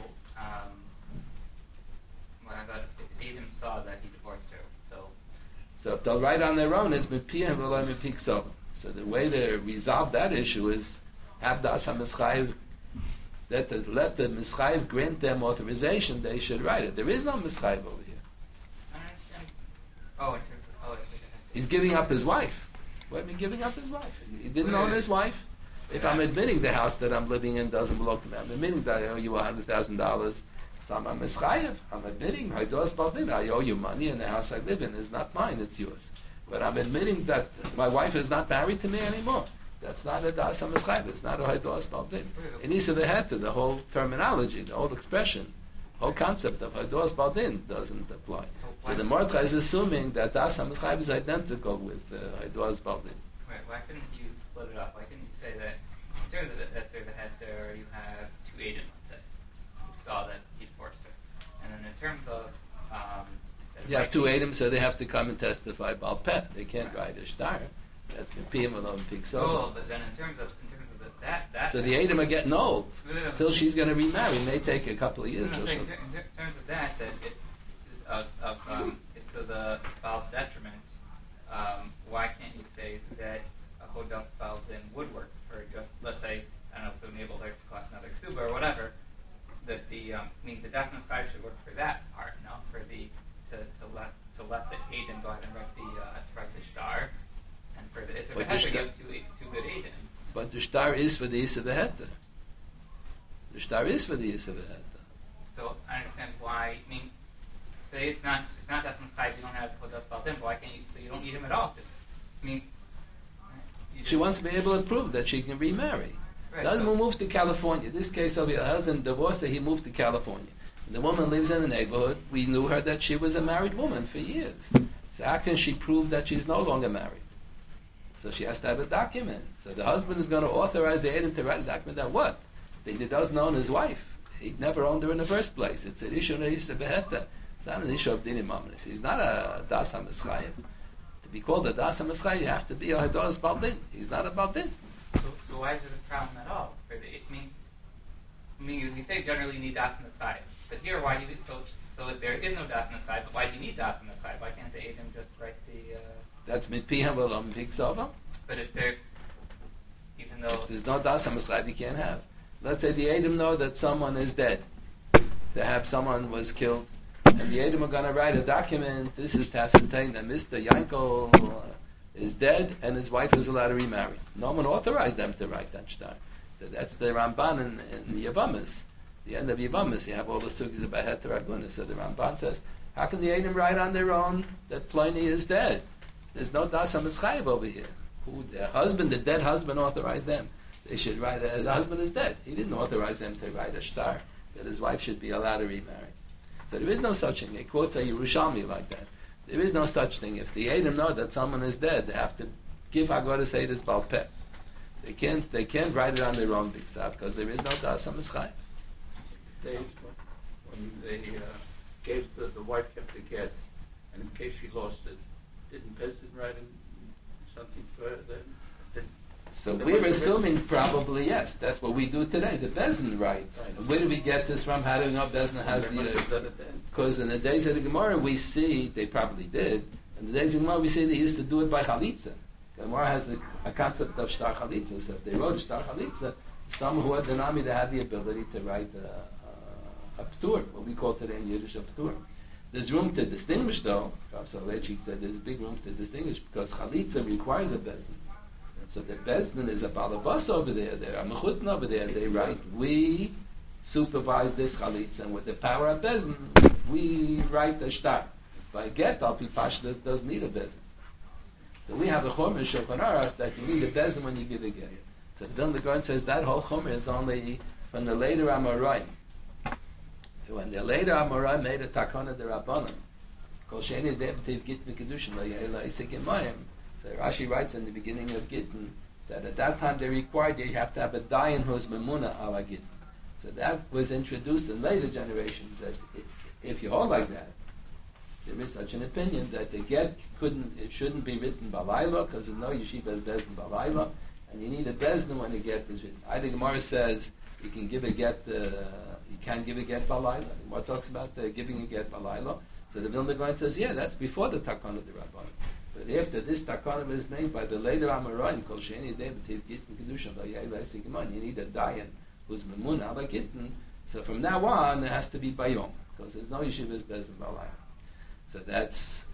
When I thought Adam saw that he divorced her, so if they'll write on their own, it's Mepiyah V'lo Mepik Sov. So the way to resolve that issue is have Das HaMeschayv, let the Meschayv grant them authorization, they should write it. There is no Meschayv over here. I understand. He's giving up his wife. What do you mean giving up his wife? He didn't own his wife. If I'm admitting the house that I'm living in doesn't belong to me, I'm admitting that I owe you $100,000, so I'm a Meschayev. I'm admitting, I owe you money and the house I live in is not mine, it's yours. But I'm admitting that my wife is not married to me anymore. That's not a Das HaMeschayv. It's not a Haidoas Baldin. In Isa the Heta, the whole terminology, the whole expression, whole concept of Haidoas Baldin doesn't apply. So the Mordechai is assuming that Das HaMeschayv is identical with Haidoas Baldin. Right. Why couldn't you split it up? Why couldn't you say that in terms of the Esther the Heta, you have two Adam, let's say, who saw that he divorced her, and then in terms of you have two Adam, so they have to come and testify about pet. They can't write a shtar. That's Mepiyim alone Pig Oh, but then in terms of that. So the Edom are getting old. No. Till she's going to remarry. It may take a couple of years. No, or saying so. in terms of that it it's to the spouse's detriment. Why can't you say that a Hodel spouse then would work for just, let's say, I don't know, to enable her to collect another ksuba or whatever, that the means the Dasmas tribe should work for that part, no? For the to let the Aiden go ahead and write the star, and for the Isser Beheta give two good Aiden. But the star is for the Isser Beheta. The star is for the Isser Beheta. So I understand why. I mean, say it's not Dasmas tribe. You don't have Hodel spouse then. Why can't you? So you don't need him at all. Just, I mean. She wants to be able to prove that she can remarry. Right, The husband moved to California. This case over here, the husband divorced her, he moved to California. And the woman lives in the neighborhood. We knew her that she was a married woman for years. So how can she prove that she's no longer married? So she has to have a document. So the husband is going to authorize the Edom to write a document that what? That he doesn't own his wife. He never owned her in the first place. It's an issue of Beheta. It's not an issue of Dinim Amnes. He's not a Das HaMeschayev. To be called a Das HaMeschayev, you have to be a Hados Baldin. He's not a Baldin. So why is it a problem at all? For the, I mean, we say generally you need Das in the side, but here why do you so if there is no Das in the side, but why do you need Das in the side? Why can't the Edom just write the? That's mit Piha V'Lam Pig Sova. But if there, even though There's no Das HaMeschayev you can't have. Let's say the Edom know that someone is dead. They have someone was killed, and the Edom are going to write a document. This is to ascertain that Mr. Yankel is dead and his wife is allowed to remarry. No one authorized them to write that shtar. So that's the Ramban in the Yavamas. The end of Yavamas, you have all the sugis about Heter Aguna. So the Ramban says, how can the Edom write on their own that Pliny is dead? There's no Das HaMeschayev over here. Who, their husband, the dead husband authorized them. They should write, the husband is dead. He didn't authorize them to write a shtar that his wife should be allowed to remarry. So there is no such thing. He quotes a Yerushalmi like that. There is no such thing. If the Edom know that someone is dead, they have to give Haggadah Seidas Baal Peh. They can't write it on their own big side because there is no Das HaMeschayev. Days when they gave the wife kept the get, and in case she lost it, didn't Bezdin write something for her then? So we're assuming probably yes. That's what we do today. The Bezdin writes. Right. Where do we get this from? How do we know Bezdin has because in the days of the Gemara we see they probably did. In the days of the Gemara we see they used to do it by chalitza. The Gemara has a concept of shtar chalitza. So if they wrote shtar chalitza, someone who had the nami that had the ability to write a ptur, what we call today in Yiddish a ptur. There's room to distinguish though. Rav Soloveitchik said there's big room to distinguish because chalitza requires a Bezdin. So the Bezdin is a balabas over there. They're a mechutin over there. They write, we supervise this chalitza, and with the power of Bezdin, we write the shtar. By get, Al Pi Pashtas doesn't need a Bezdin. So we have a chomer Shulchan Aruch that you need a Bezdin when you give a get. So the Vilna Gaon says that whole chomer is only from the later Amoraim. When the later Amoraim made a takana de Rabbanim, Kol Sheni Devativ Git V'Kedushin Lo Ye'ela Isik Emayim. So Rashi writes in the beginning of Gittin that at that time they required you have to have a dayan who's memuna ala Gittin. So that was introduced in later generations that if you hold like that, there is such an opinion that the get shouldn't be written balayla because there's no yeshiva bezdin balayla, and you need a bezdin when the get is written. I think Gemara says you can give a get, you can give a get balayla. The Gemara talks about giving a get balayla. So the Vilna Gaon says, yeah, that's before the takana of the Rabbanim. But after this takana is made by the later Amoraim, Kol Sheni Devativ Gittin Kedushin Lo Ye'ela Isik Emayim, you need a dayan who's memuna ala Gittin. So from now on, it has to be bayom because there's no yeshivas bezdin balayla. So that's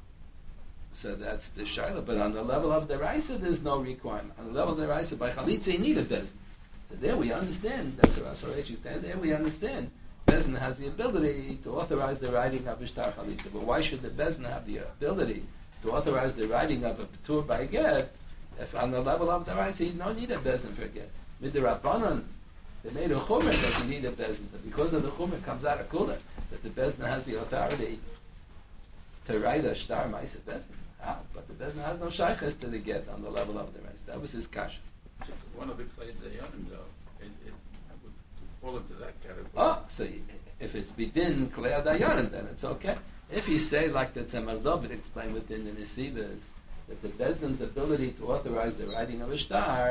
the shaila. But on the level of the Raisa, there's no requirement. On the level of the Raisa, by chalitza, you need a bezdin. So there we understand. That's what there we understand. Bezdin has the ability to authorize the writing of ishtar chalitza. But why should the bezdin have the ability to authorize the writing of a ptur by a get? If on the level of the Raisa, you don't need a bezdin for a get. With the Rabbanan, they made a chumer that you need a bezdin. But because of the chumer comes out a kula that the bezdin has the authority to write a shtar ma'aseh bezdin. How? But the bezdin has no shaykhs to the get on the level of the rest. That was his kasha. One of the claims they Dayanim though, I would fall into that category. Oh, so if it's bidin klei dayanim, then it's okay. If you say like the Tzemach David explained within the Nesivas, that the bezdin's ability to authorize the writing of a shtar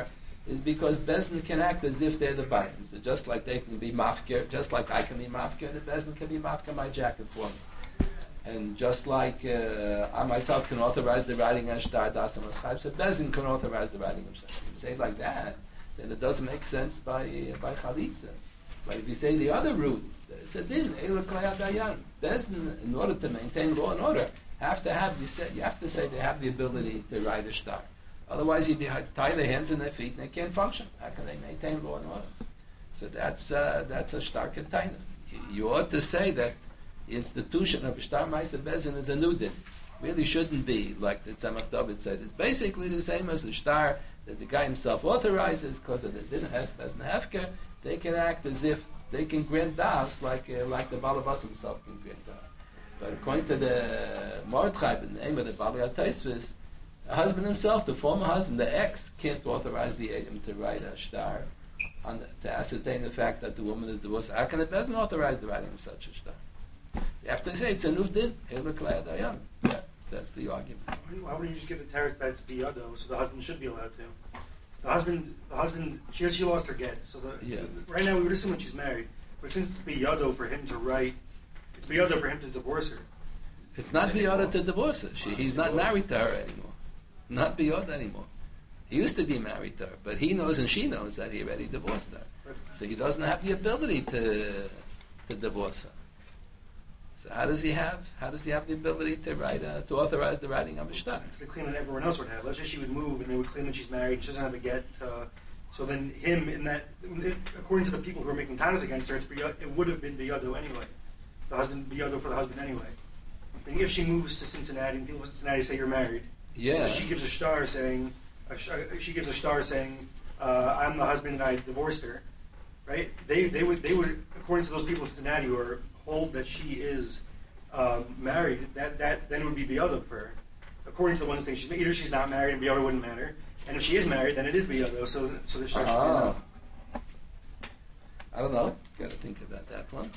is because Bezdin can act as if they're the buyers. So just like they can be mafkir, just like I can be mafkir, the Bezdin can be mafkir my jacket for me. And just like I myself can authorize the writing of Shtar Das Amaschayv, so Bezdin can authorize the writing of Shtar. If you say it like that, then it doesn't make sense by Chalitza. But if you say the other route, it's a din, Eila Klaya Dayan. Bezdin, in order to maintain law and order, you have to say they have the ability to write a Shtar. Otherwise, you tie their hands and their feet and they can't function. How can they maintain law and order? So that's a Shtar container. You ought to say that the institution of Shtar Meister Bezin is a new din. Really shouldn't be like the Tzemach David said. It's basically the same as the Shtar that the guy himself authorizes because of the din of Bezin Hefker. They can act as if they can grant das like the Balabas himself can grant das. But according to the Mordechai, in the name of the Bali HaTaisvis, the husband himself, the former husband, the ex, can't authorize the Adam to write a shtar to ascertain the fact that the woman is divorced. How can the Bezin authorize the writing of such a shtar? So you have to say it's a new din. Yeah, that's the argument. Why wouldn't you just give the teretz that it's biyado, so the husband should be allowed to? The husband, she lost her get. So right now we would assume when she's married, but since it's biyado for him to write, it's biyado for him to divorce her. It's not biyado to divorce her. He's not married to her anymore. Not biyod anymore. He used to be married to her, but he knows and she knows that he already divorced her. So he doesn't have the ability to divorce her. So how does he have the ability to write to authorize the writing of a shtar? It's the claim that everyone else would have. Let's say she would move and they would claim that she's married, she doesn't have a get. So then him in that, according to the people who are making tanas against her, it would have been biyado anyway. The husband biyado for the husband anyway. And if she moves to Cincinnati and people in Cincinnati say you're married. Yeah. So she gives a shtar saying, I'm the husband and I divorced her, right? They would according to those people in Cincinnati who are hold that she is married, that then it would be biyado for her. According to the one thing either she's not married and biyado wouldn't matter, and if she is married, then it is biyado. So the shtar. I don't know. Got to think about that one.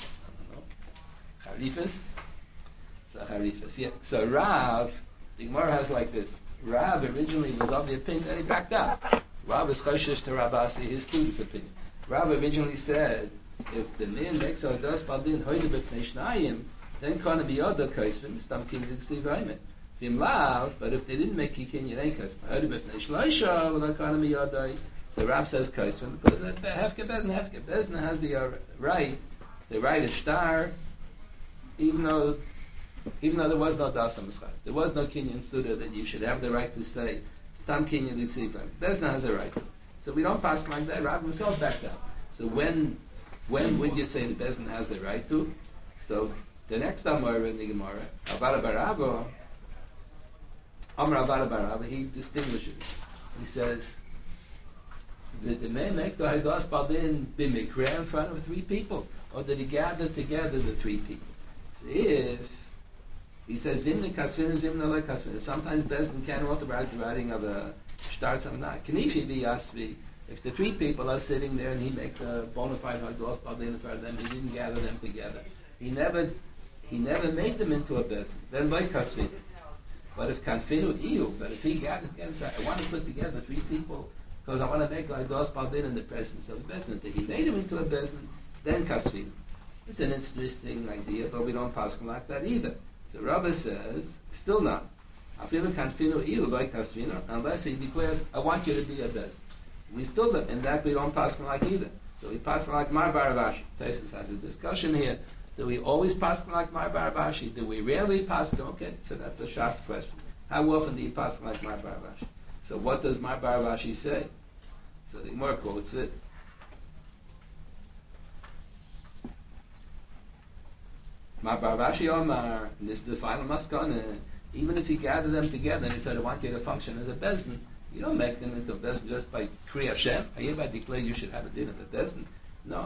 I don't know. Harifas. So Harifas. Yeah. So Rav. The Gemara has like this. Rav originally was of the opinion, and he backed up. Rav is choshesh to Rav Asi, his student's opinion. Rav originally said, if the man makes a das badin hoide b'fnei shnayim, then kana biyada kaisvim, stam kinyan tzivayim. Vim lav, but if they didn't make kinyan ain't kaisvim. Hoide b'fnei shloisha, v'la kana biyada. So Rav says kaisvim, but hefke bezna has the right to write a shtar, even though there was no dasam mischad, there was no kinyan studa that you should have the right to say stam kinyan tzivayim. Bezna has a right. So we don't pass like that. Rav himself backed up. So when would you say the Bezin has the right to? So the next Amar in the Gemara, Avada Barava, Amar Avada Barava, he distinguishes. He says, the man make the Haidas Balin b'mikra in front of three people, or did he gather together the three people? So if he says Zimna Kasvin, Zimna Le Kasvin, sometimes Bezin can't authorize the writing of a Shtar Tzamna. Kanifi be Yasvi. If the three people are sitting there and he makes a bona fide Hagdos Balin in front of them, he didn't gather them together. He never made them into a Bezin. Then like Kasvin. But if Kanfinu Iyu, but if he gathered together, so I want to put together three people because I want to make Hagdos Balin in the presence of the Bezin. If he made him into a Bezin, then Kasvin. It's an interesting idea, but we don't pass like that either. The Rabbi says, still not. Afilu Kanfinu Iyu like Kasvina, unless he declares, I want you to be a Bezin. We still don't, in that we don't pass like either. So we pass like Mar Baravashi. Taisus has a discussion here. Do we always pass like Mar Baravashi? Do we rarely pass? Okay, so that's a Shas question. How often do you pass like Mar Baravashi? So what does Mar Baravashi say? So the Gemara quotes it. Mar Baravashi Omar, and this is the final maskana. Even if you gather them together and he said, I want you to function as a Bezdin, you don't make them into a Bezdin just by Kriya Hashem. I hereby declare you should have a din of a Bezdin. No.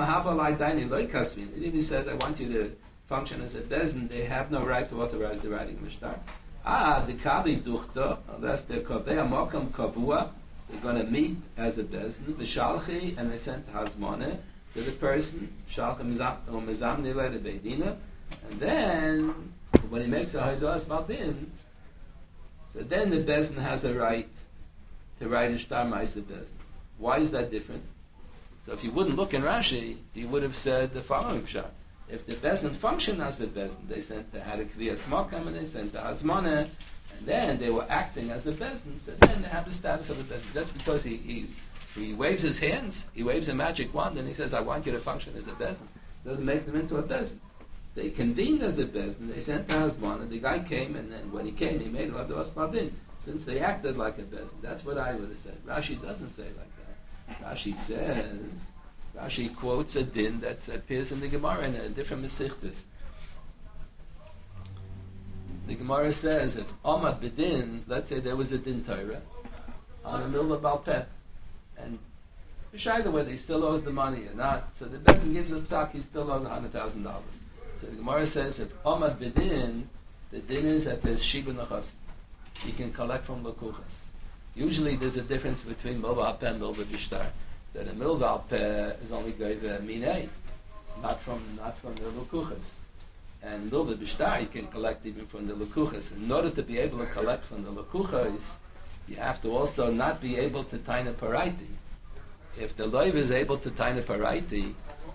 If he says, I want you to function as a Bezdin, they have no right to authorize the writing of a shtar. The Kavi Duchta, unless they're Kaveh Mokam Kavua, they're going to meet as a Bezdin, the Shalchi, and they sent Hazmone to the person, Shalchi Mizamni Le de Beidina, and then, when he makes a Haidas Maldin, so then the Bezdin has a right to write a Shtar Meister Bezdin. Why is that different? So if you wouldn't look in Rashi, you would have said the following pshat. If the Bezdin functioned as the Bezdin, they sent the had a Kriyas Makam and they sent the Hazmana, and then they were acting as a Bezdin, so then they have the status of a Bezdin. Just because he waves his hands, he waves a magic wand and he says, I want you to function as a Bezdin, doesn't make them into a Bezdin. They convened as a Bezdin, they sent the Hazmana, the guy came, and then when he came, he made a Asmadin. Since they acted like a Bezdin, that's what I would have said. Rashi doesn't say like that. Rashi quotes a din that appears in the Gemara in a different Mesichtis. The Gemara says, if Amad B'din, let's say there was a din Torah on a Milva Balpeh, and B'shayla whether he still owes the money or not, so the Bezdin gives a psak, he still owes $100,000. So the Gemara says, if Amad B'din, the din is that there's Shiba Nachas. He can collect from Lakuchas. Usually there's a difference between Milva Alpeh and Milva Bishtar. That a Milva Alpeh is only going to Minei, not from the Lakuchas. And Milva Bishtar you can collect even from the Lakuchas. In order to be able to collect from the Lakuchas, you have to also not be able to taina paraiti. If the loiv is able to taina paraiti,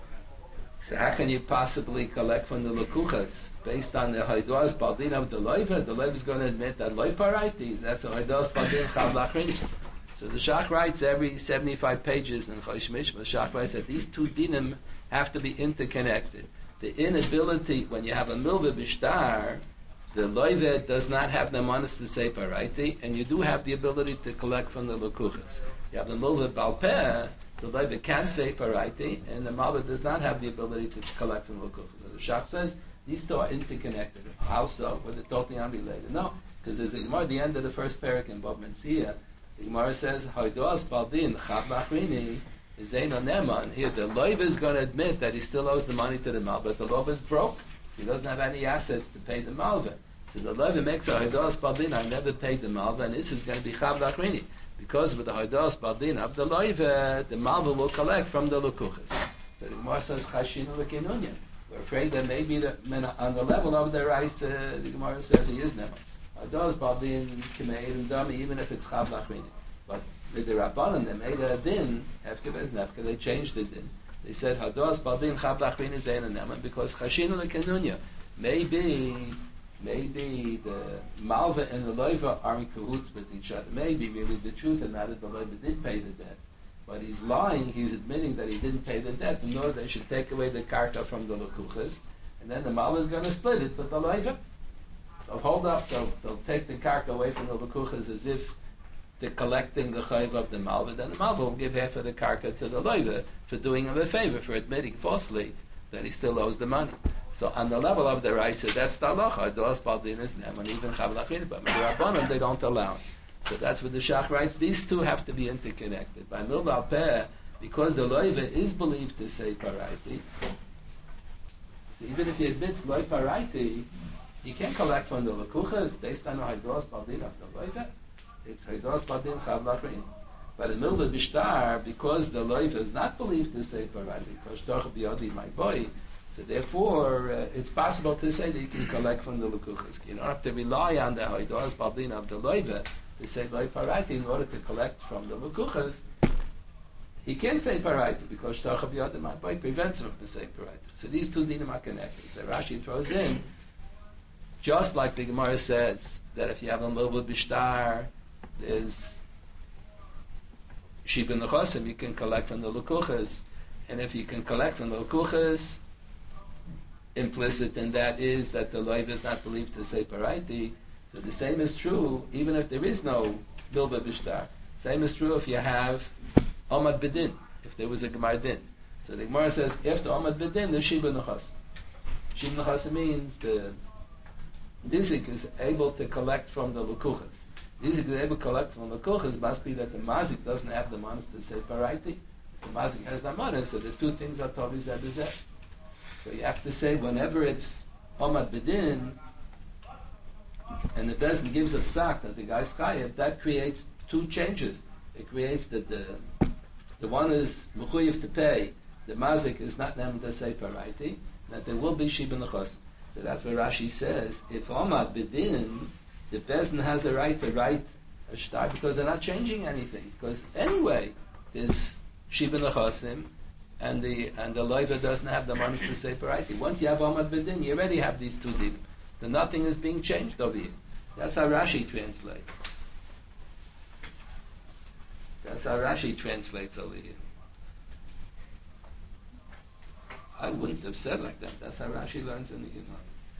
so how can you possibly collect from the Lakuchas? Based on the Haiduas Baldin of the loiv is going to admit that loiv paraiti, that's the Haiduas Baldin Chav Lachrini. So the Shach writes every 75 pages in Chosh Mishmah, the Shach writes that these two dinim have to be interconnected. The inability, when you have a milva bishtar, the loivet does not have the manas to say paraiti, and you do have the ability to collect from the lakuchas. You have the milva balpeh, the loivet can say paraiti, and the malva does not have the ability to collect from the lakuchas. So the Shach says these two are interconnected. How so? Were they totally unrelated? No, because there's a Gemara at the end of the first parak in Bab Metzia. The Gemara says, Haiduas Baldin Chav Lachrini is Eino Neman. Here, the loiv is going to admit that he still owes the money to the malva, but the loiv is broke. He doesn't have any assets to pay the malva. So the loiv makes a Haiduas Baldin, I never paid the malva, and this is going to be Chav Lachrini. Because with the Haiduas Baldin of the loiv, the malva will collect from the lukuchas. So the Gemara says, Chashinu L'Kenunya. We're afraid that maybe on the level of the rice, the Gemara says he is Neman. Does Baldin Kimeid and Dami, even if it's Chav Lachrini. But with the Rabbanan, they made a din, Hefke Nefke, they changed the din. They said, Hados Baldin Chav Lachrini Zayin and Neman, because Chashinu L'Kenunya. Maybe the Malva and the Loiva are in cahoots with each other. Maybe really the truth of the matter, the Loiva did pay the debt. But he's lying, he's admitting that he didn't pay the debt, in order they should take away the karka from the Lakuchas, and then the Malva is going to split it with the Loiva. They'll hold up, they'll take the karka away from the Lakuchas as if they're collecting the chayv of the Malva, then the Malva will give half of the karka to the Loiva for doing him a favor, for admitting falsely that he still owes the money. So on the level of the Raisa, that's the halacha. Dos Baldin is Neman, even Chav Lachrini, but with the Rabbanim, they don't allow it. So that's what the Shach writes. These two have to be interconnected. By Milva Alpeh, because the Loiva is believed to say paraiti, so even if he admits Loi paraiti, he can't collect from the Lakuchas based on the Haidos Baldin of the Loiva. It's Haidos Baldin Chav Lachrini. But in Milva Bishtar, because the Loiva is not believed to say paraiti, because Torch B'yodi my boy, so therefore it's possible to say that you can collect from the Lakuchas. You don't have to rely on the Haidos Baldin of the Loiva to say Loi paraiti in order to collect from the Lakuchas. He can't say paraiti because Torch B'yodi my boy prevents him from saying paraiti. So these two dinim are connected. So Rashi throws in, just like the Gemara says that if you have a Milva Bishtar, there's Shiba Nechosim, you can collect from the Lakuchas. And if you can collect from the Lakuchas, implicit in that is that the Loiv is not believed to say paraiti. So the same is true even if there is no Milva Bishtar. Same is true if you have Omad B'din, if there was a Gemar Din. So the Gemara says, after Omad B'din, there's Shiba Nechosim. Shiba Nechosim means the Nizik is able to collect from the Lakuchas. Nizik is able to collect from the Lakuchas must be that the Mazik doesn't have the manas to say paraiti. If the Mazik has the manas, so the two things are totally zeh. So you have to say whenever it's Omad B'din and the Bezdin gives a psak that the guy's chayev, that creates two changes. It creates that the one is mechuyev to pay, the Mazik is not named to say paraiti, that there will be Shiba Nechosim. So that's where Rashi says, if Omad B'din, the Bezdin has the right to write a shtar because they're not changing anything. Because anyway, there's Shiva Nechosim, and the loiva doesn't have the money to say paraiti. Once you have Amad Bedin, you already have these two dinim. So nothing is being changed over here. That's how Rashi translates. That's how Rashi translates over here. I wouldn't have said like that. That's how Rashi learns in the Gemara.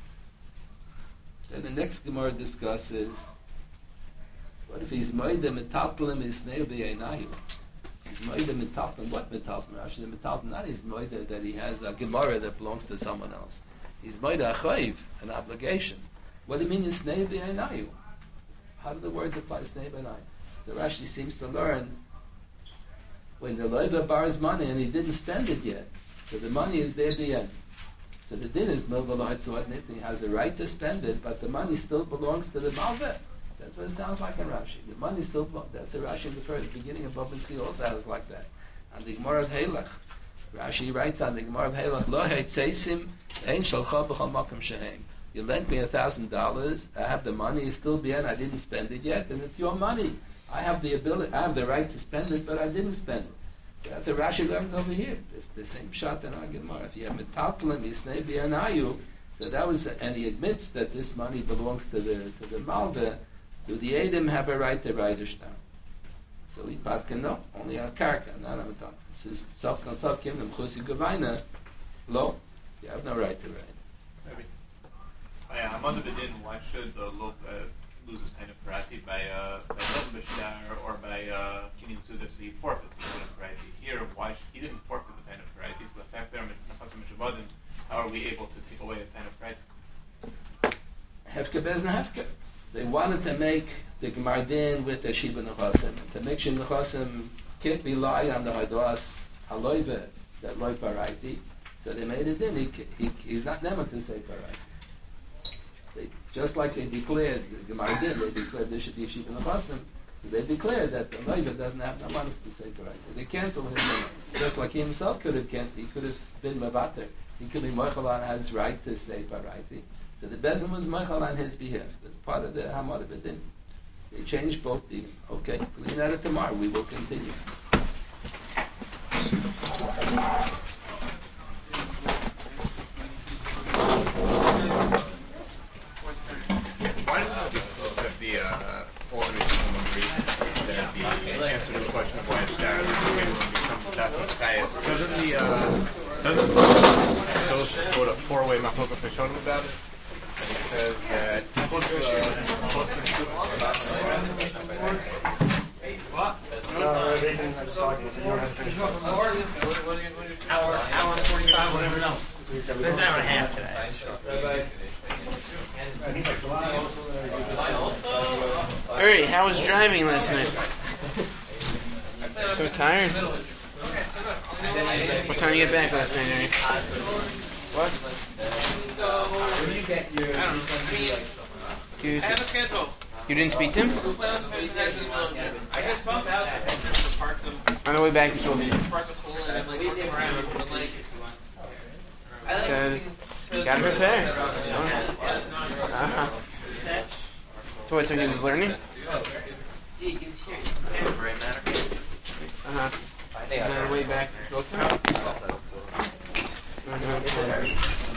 Then the next Gemara discusses, what if he's moide metaplim isnei b'yeinayu? He's moide metaplim. What metaplim? Rashi the metaplim. Not his moide that he has a Gemara that belongs to someone else. He's moide a chayiv, an obligation. What do you mean isnei b'yeinayu? How do the words apply isnei b'yeinayu? So Rashi seems to learn when the loiva borrows money and he didn't spend it yet, so the money is there at the end. So the din is milva he has the right to spend it, but the money still belongs to the malveh. That's what it sounds like in Rashi. The money still belongs. That's the Rashi in the first beginning of Bava Metzia also has like that. On the Gemara of Halach, Rashi writes on the Gemara of Halach, Lo heitzeisim ein shalcha b'chol makom shehem. You lent me $1,000. I have the money. It's still bien. I didn't spend it yet, and it's your money. I have the ability. I have the right to spend it, but I didn't spend it. So that's what Rashi learns over here. It's the same shot in our Gemara. If you have metaltlim yisnei b'yanayu, so that was, and he admits that this money belongs to the malveh. Do the Edom have a right to write a shtar? So we paskin no, only on karka, not on metaltlim. This is self kim nemchusi gavaina. Lo, you have no right to write. Maybe. Amad Bedin, why should the lob lose his kind of parati by lob b'shtar or by kinin suda, so he forfeits the kind of parati? Here, why he didn't forfeit the kind of parati? So the fact there, how are we able to take away his kind of parati? Hefka bezna hefka. They wanted to make the Gemardin with the Shiva Nechosim. To make Shiva Nechosim can't rely on the Hadas Haloive, that loy paraiti. So they made it in. He's not never to say paraiti. Just like they declared, the Gemara did, they declared there should be a Shiva Nechosim, so they declared that the Loiva doesn't have no manas to say paraiti. They canceled him. Just like he himself could have canceled, he could have been Mavater. He could be Moichalan, has right to say paraiti. So the Bezin was Moichal on his behalf. That's part of the Hamad of Bedin. They changed both the. Okay, we'll leave that tomorrow. We will continue. Why does the ordinary someone read that the answer to the question of why it's down doesn't Sos go to four-way Machoka Peshonim about it? And he says that What? No, they can just argue. You don't have to finish. Hour and 45, whatever, no. There's an hour and a half today. Alright, how was driving last night? So tired? What time did you get back last night, Eric? What? I have a schedule. You didn't speak to him? I get bumped out for parts of On the way back, you told me. Poland and like looking around, but like Said, you gotta prepare. Uh-huh. So what, so he was learning? Uh-huh. And then on the way back, you spoke to him?